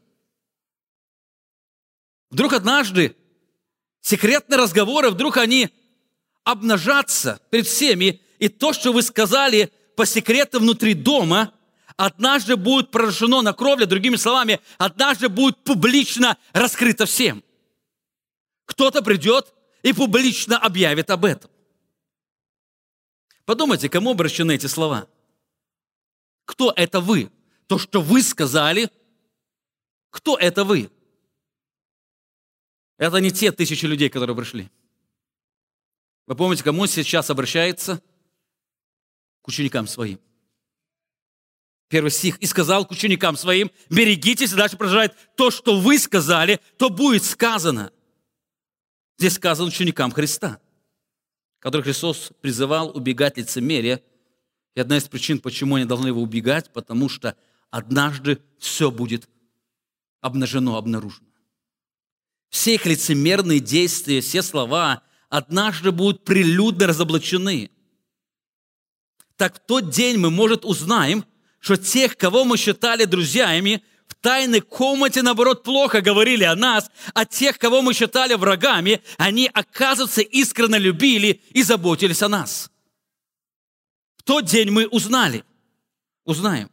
Вдруг однажды секретные разговоры, вдруг они обнажатся перед всеми, и то, что вы сказали по секрету внутри дома, однажды будет поражено на кровле, другими словами, однажды будет публично раскрыто всем. Кто-то придет и публично объявит об этом. Подумайте, кому обращены эти слова? Кто это вы? То, что вы сказали, кто это вы? Это не те тысячи людей, которые пришли. Вы помните, кому сейчас обращается? К ученикам своим. Первый стих. «И сказал к ученикам своим, берегитесь», и дальше продолжает, «то, что вы сказали, то будет сказано». Здесь сказано ученикам Христа, которых Христос призывал убегать лицемерия. И одна из причин, почему они должны его убегать, потому что однажды все будет обнажено, обнаружено. Все их лицемерные действия, все слова однажды будут прилюдно разоблачены. Так в тот день мы, может, узнаем, что тех, кого мы считали друзьями, в тайной комнате, наоборот, плохо говорили о нас, а тех, кого мы считали врагами, они, оказывается, искренне любили и заботились о нас. В тот день мы узнаем.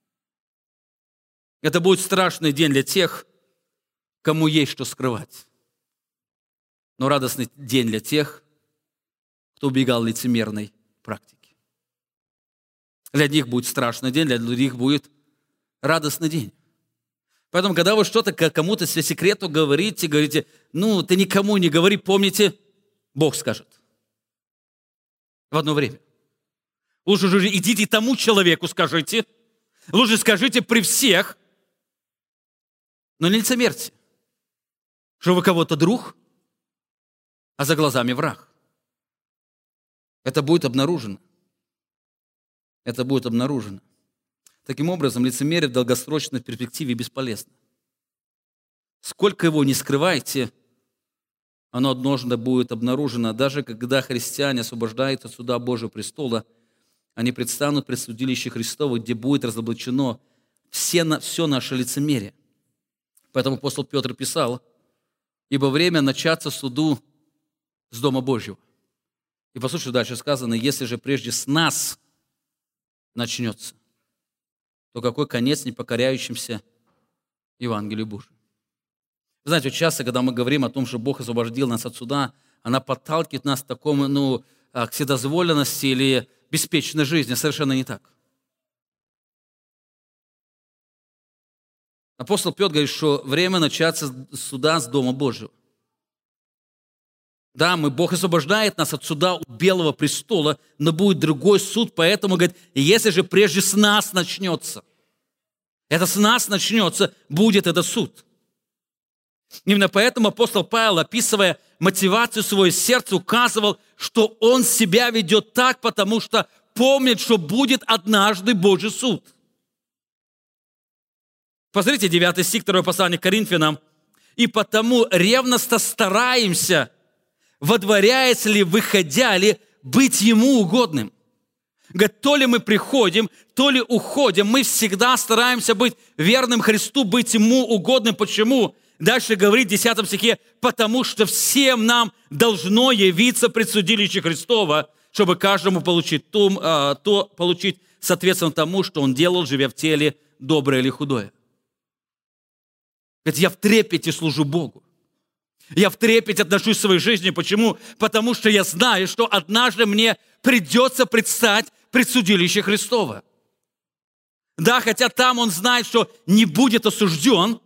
Это будет страшный день для тех, кому есть что скрывать. Но радостный день для тех, кто убегал лицемерной практики. Для них будет страшный день, для других будет радостный день. Поэтому, когда вы что-то кому-то по секрету говорите, ты никому не говори, помните, Бог скажет. В одно время. Лучше же идите тому человеку скажите, лучше скажите при всех, но не лицемерьте, что вы кого-то друг, а за глазами враг. Это будет обнаружено. Это будет обнаружено. Таким образом, лицемерие в долгосрочной перспективе бесполезно. Сколько его не скрывайте, оно однажды будет обнаружено. Даже когда христиане освобождаются от суда Божьего престола, они предстанут пред судилище Христово, где будет разоблачено все наше лицемерие. Поэтому апостол Петр писал, «Ибо время начаться суду с Дома Божьего». И послушайте, дальше сказано, «Если же прежде с нас начнется, то какой конец непокоряющимся Евангелию Божию». Вы знаете, часто, когда мы говорим о том, что Бог освободил нас от суда, она подталкивает нас к такому, к вседозволенности или беспечной жизни. Совершенно не так. Апостол Петр говорит, что время начаться суда с Дома Божьего. Да, Бог освобождает нас от суда у Белого престола, но будет другой суд, поэтому, говорит, если же прежде с нас начнется, это с нас начнется, будет этот суд. Именно поэтому апостол Павел, описывая мотивацию своего сердца, указывал, что он себя ведет так, потому что помнит, что будет однажды Божий суд. Посмотрите, 9 стих 2 послания к Коринфянам. «И потому ревностно стараемся, водворяясь ли, выходя ли, быть Ему угодным». Говорит, то ли мы приходим, то ли уходим, мы всегда стараемся быть верным Христу, быть Ему угодным. Почему? Дальше говорит в 10 стихе, «Потому что всем нам должно явиться предсудилище Христово, чтобы каждому получить получить соответственно тому, что он делал, живя в теле, доброе или худое». Говорит, я в трепете служу Богу. Я в трепете отношусь к своей жизни. Почему? Потому что я знаю, что однажды мне придется предстать пред судилище Христово. Да, хотя там он знает, что не будет осужден,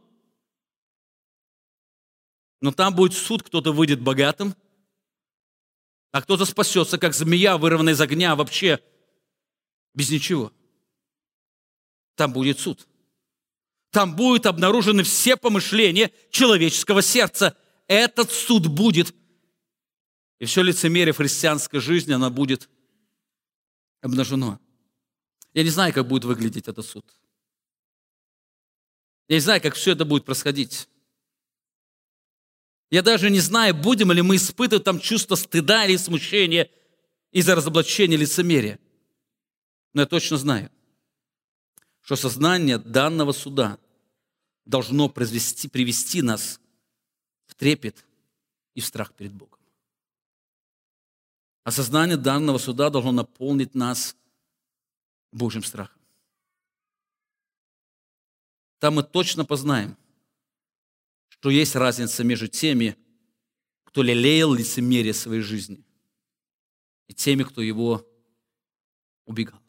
но там будет суд, кто-то выйдет богатым, а кто-то спасется, как змея, вырванная из огня, вообще без ничего. Там будет суд. Там будут обнаружены все помышления человеческого сердца. Этот суд будет. И все лицемерие в христианской жизни, оно будет обнажено. Я не знаю, как будет выглядеть этот суд. Я не знаю, как все это будет происходить. Я даже не знаю, будем ли мы испытывать там чувство стыда или смущения из-за разоблачения лицемерия. Но я точно знаю, что сознание данного суда должно привести нас в трепет и в страх перед Богом. Осознание данного суда должно наполнить нас Божьим страхом. там мы точно познаем, что есть разница между теми, кто лелеял лицемерие своей жизни, и теми, кто его убегал.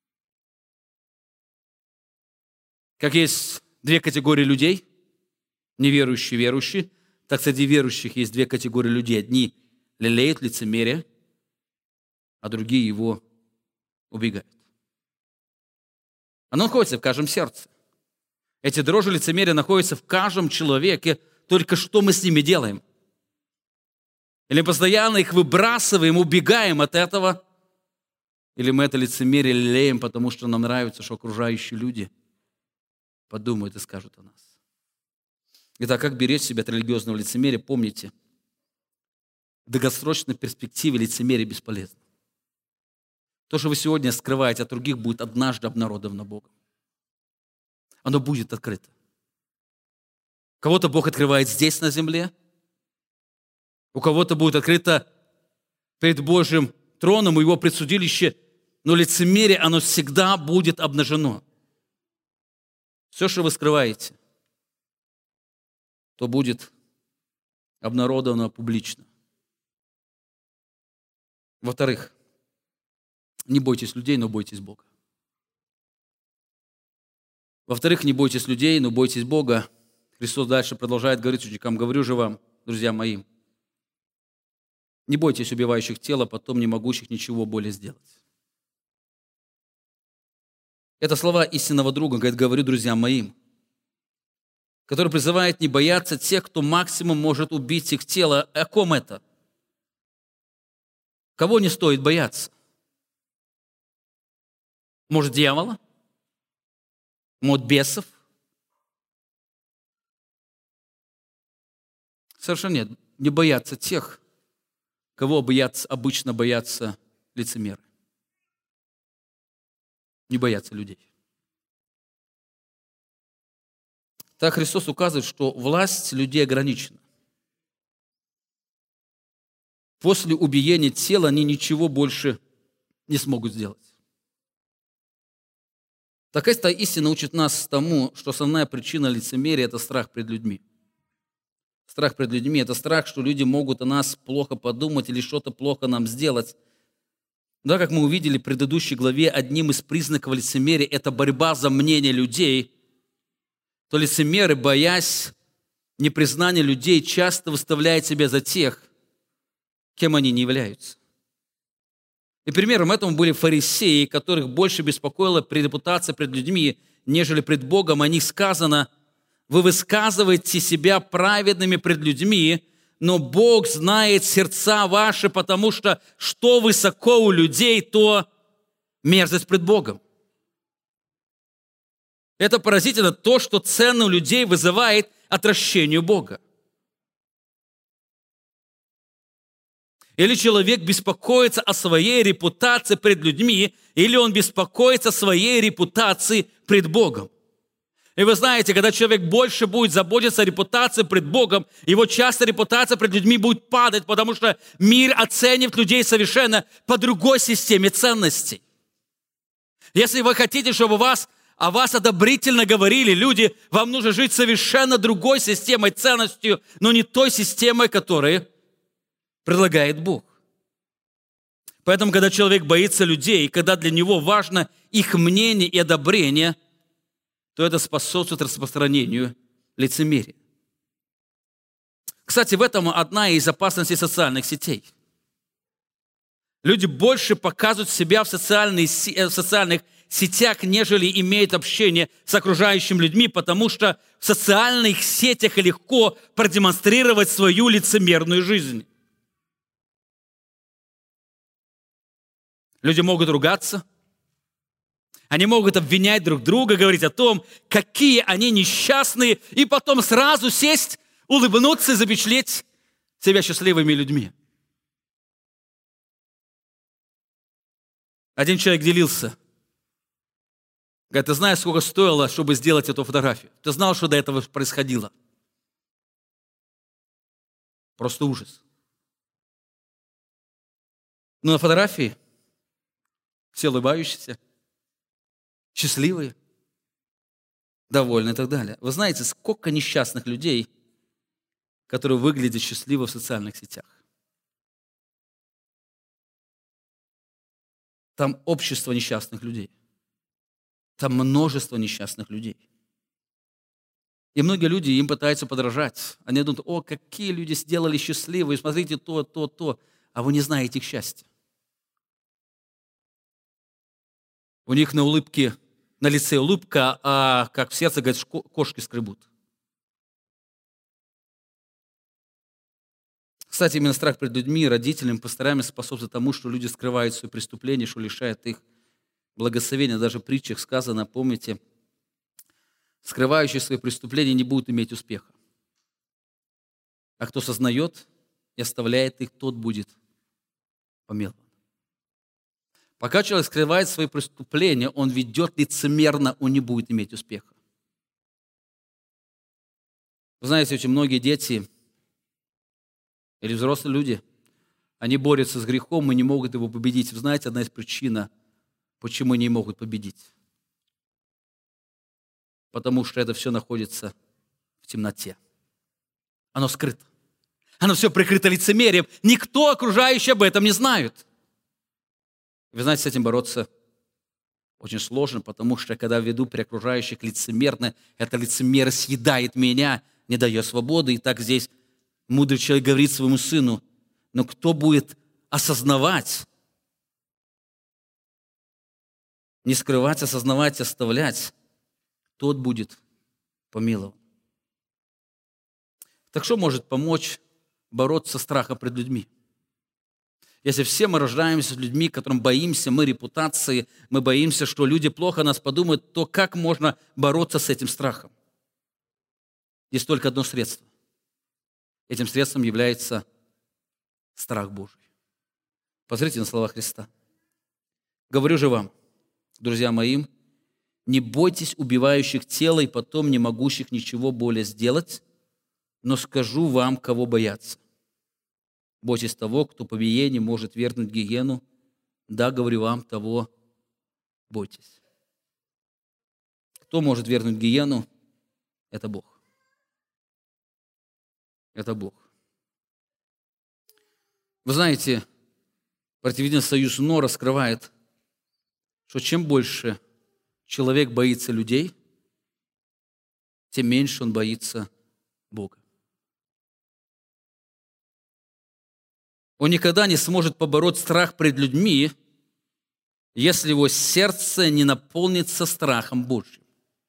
Как есть две категории людей, неверующие и верующие, так среди верующих есть две категории людей. Одни лелеют лицемерие, а другие его убегают. Оно находится в каждом сердце. Эти дрожжи лицемерия находятся в каждом человеке, только что мы с ними делаем? Или постоянно их выбрасываем, убегаем от этого? Или мы это лицемерие лелеем, потому что нам нравится, что окружающие люди подумают и скажут о нас? Итак, как беречь себя от религиозного лицемерия? Помните, в долгосрочной перспективе лицемерие бесполезно. То, что вы сегодня скрываете от других, будет однажды обнародовано Богом. Оно будет открыто. Кого-то Бог открывает здесь, на земле. У кого-то будет открыто перед Божьим троном, у Его предсудилище. Но лицемерие, оно всегда будет обнажено. Все, что вы скрываете, то будет обнародовано публично. Во-вторых, не бойтесь людей, но бойтесь Бога. Во-вторых, не бойтесь людей, но бойтесь Бога. Христос дальше продолжает говорить ученикам: говорю же вам, друзья мои, не бойтесь убивающих тело, потом не могущих ничего более сделать. Это слова истинного друга, говорит: говорю друзьям моим, который призывает не бояться тех, кто максимум может убить их тело. О ком это? Кого не стоит бояться? Может, дьявола? Может, бесов? Совершенно нет. Не бояться тех, кого обычно боятся лицемеры. Не бояться людей. Так Христос указывает, что власть людей ограничена. После убиения тела они ничего больше не смогут сделать. Так эта истина учит нас тому, что основная причина лицемерия – это страх пред людьми. Страх пред людьми – это страх, что люди могут о нас плохо подумать или что-то плохо нам сделать. Да, как мы увидели в предыдущей главе, одним из признаков лицемерия – это борьба за мнение людей. То лицемеры, боясь непризнания людей, часто выставляют себя за тех, кем они не являются. И примером этому были фарисеи, которых больше беспокоила репутация пред людьми, нежели пред Богом. О них сказано: вы высказываете себя праведными пред людьми, но Бог знает сердца ваши, потому что высоко у людей, то мерзость пред Богом. Это поразительно, то, что ценно у людей, вызывает отвращение Бога. Или человек беспокоится о своей репутации пред людьми, или он беспокоится о своей репутации пред Богом. И вы знаете, когда человек больше будет заботиться о репутации пред Богом, его часто репутация пред людьми будет падать, потому что мир оценит людей совершенно по другой системе ценностей. Если вы хотите, чтобы о вас одобрительно говорили люди, вам нужно жить совершенно другой системой ценностей, но не той системой, которую предлагает Бог. Поэтому, когда человек боится людей, когда для него важно их мнение и одобрение, то это способствует распространению лицемерия. Кстати, в этом одна из опасностей социальных сетей. Люди больше показывают себя в социальных сетях, нежели имеют общение с окружающими людьми, потому что в социальных сетях легко продемонстрировать свою лицемерную жизнь. Люди могут ругаться, они могут обвинять друг друга, говорить о том, какие они несчастные, и потом сразу сесть, улыбнуться и запечатлеть себя счастливыми людьми. Один человек делился. Говорит: ты знаешь, сколько стоило, чтобы сделать эту фотографию? Ты знал, что до этого происходило? Просто ужас. Но на фотографии все улыбающиеся, счастливые. довольны и так далее. Вы знаете, сколько несчастных людей, которые выглядят счастливо в социальных сетях. Там общество несчастных людей. Там множество несчастных людей. И многие люди им пытаются подражать. Они думают: о, какие люди сделали счастливые, смотрите то, то, то. А вы не знаете их счастья. У них на улыбке, на лице улыбка, а как в сердце, говорят, кошки скребут. Кстати, именно страх перед людьми, родителями, пастырями способствует тому, что люди скрывают свои преступления, что лишает их благословения. Даже в притчах сказано, помните, скрывающий свои преступления не будет иметь успеха. А кто сознает и оставляет их, тот будет помилован. Пока человек скрывает свои преступления, он ведет лицемерно, он не будет иметь успеха. Вы знаете, очень многие дети или взрослые люди, они борются с грехом и не могут его победить. Вы знаете, одна из причин, почему они не могут победить. Потому что это все находится в темноте. Оно скрыто. Оно все прикрыто лицемерием. Никто окружающий об этом не знает. Вы знаете, с этим бороться очень сложно, потому что когда веду при окружающих лицемерно, это лицемер съедает меня, не дает свободы. И так здесь мудрый человек говорит своему сыну: но кто будет осознавать, не скрывать, осознавать, оставлять, тот будет помилован. Так что может помочь бороться со страхом пред людьми? Если все мы рождаемся с людьми, которым боимся, мы репутации, мы боимся, что люди плохо о нас подумают, то как можно бороться с этим страхом? Есть только одно средство. Этим средством является страх Божий. Посмотрите на слова Христа. «Говорю же вам, друзья мои, не бойтесь убивающих тело и потом не могущих ничего более сделать, но скажу вам, кого бояться. Бойтесь того, кто по биении может вергнуть в гиену. Да, говорю вам, того бойтесь». Кто может вергнуть в гиену? Это Бог. Это Бог. Вы знаете, противный союз НО раскрывает, что чем больше человек боится людей, тем меньше он боится Бога. Он никогда не сможет побороть страх пред людьми, если его сердце не наполнится страхом Божьим.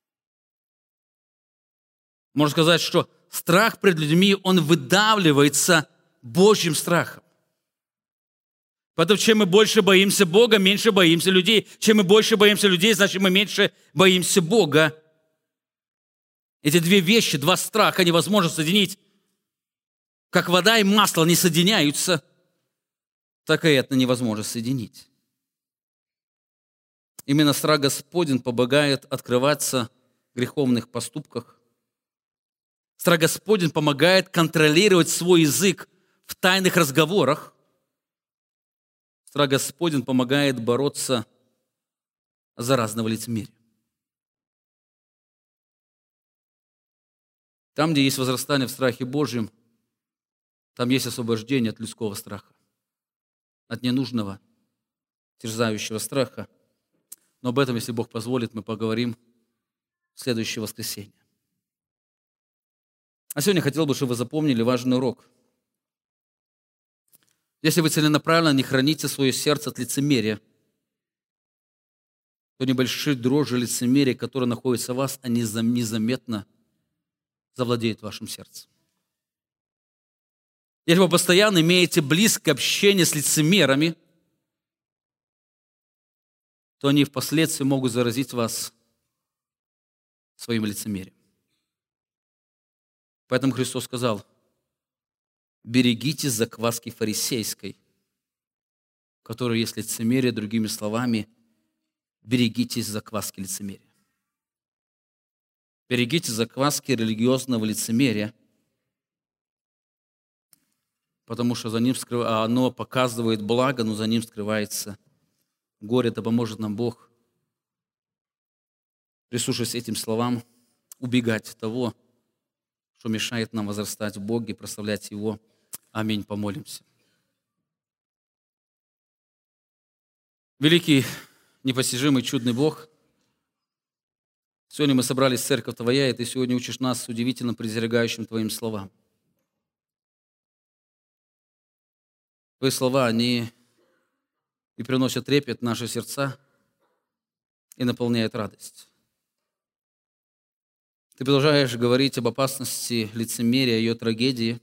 Можно сказать, что страх пред людьми, он выдавливается Божьим страхом. Поэтому чем мы больше боимся Бога, меньше боимся людей. Чем мы больше боимся людей, значит, мы меньше боимся Бога. Эти две вещи, два страха невозможно соединить. Как вода и масло не соединяются, так и это невозможно соединить. Именно страх Господень помогает открываться в греховных поступках. Страх Господень помогает контролировать свой язык в тайных разговорах. Страх Господень помогает бороться за разного лицемерия. Там, где есть возрастание в страхе Божьем, там есть освобождение от людского страха, от ненужного, терзающего страха. Но об этом, если Бог позволит, мы поговорим в следующее воскресенье. А сегодня хотел бы, чтобы вы запомнили важный урок. Если вы целенаправленно не храните свое сердце от лицемерия, то небольшие дрожжи лицемерия, которые находятся в вас, они незаметно завладеют вашим сердцем. Если вы постоянно имеете близкое общение с лицемерами, то они впоследствии могут заразить вас своим лицемерием. Поэтому Христос сказал: берегитесь закваски фарисейской, которая есть лицемерие, другими словами, берегитесь закваски лицемерия. Берегитесь закваски религиозного лицемерия, потому что за ним оно показывает благо, но за ним скрывается горе. Да поможет нам Бог, прислушиваясь этим словам, убегать от того, что мешает нам возрастать в Боге, прославлять Его. Аминь. Помолимся. Великий, непостижимый, чудный Бог, сегодня мы собрались в церковь Твоя, и Ты сегодня учишь нас удивительно предрекающим Твоим словам. Твои слова, они и приносят трепет в наши сердца и наполняют радость. Ты продолжаешь говорить об опасности лицемерия, ее трагедии.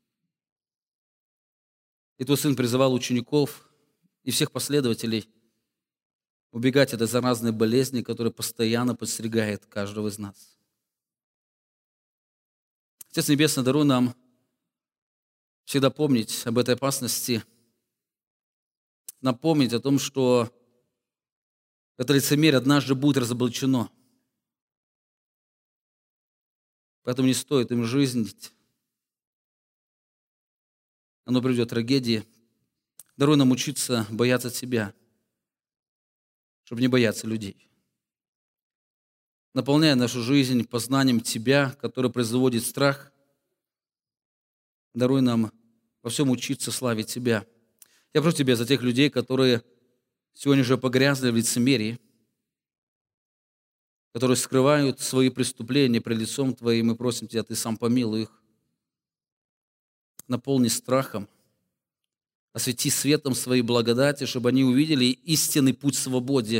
И Твой Сын призывал учеников и всех последователей убегать от этой заразной болезни, которая постоянно подстерегает каждого из нас. Отец Небесный, даруй нам всегда помнить об этой опасности, напомнить о том, что это лицемерие однажды будет разоблачено. Поэтому не стоит им жизнить. Оно приведет к трагедии. Даруй нам учиться бояться Тебя, чтобы не бояться людей. Наполняй нашу жизнь познанием Тебя, который производит страх. Даруй нам во всем учиться славить Тебя. Я прошу Тебя за тех людей, которые сегодня уже погрязли в лицемерии, которые скрывают свои преступления пред лицом Твоим. Мы просим Тебя, Ты сам помилуй их. Наполни страхом, освети светом своей благодати, чтобы они увидели истинный путь свободы.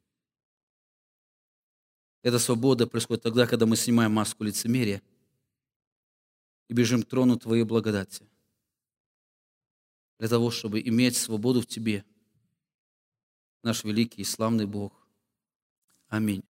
Эта свобода происходит тогда, когда мы снимаем маску лицемерия и бежим к трону Твоей благодати, для того, чтобы иметь свободу в Тебе, наш великий и славный Бог. Аминь.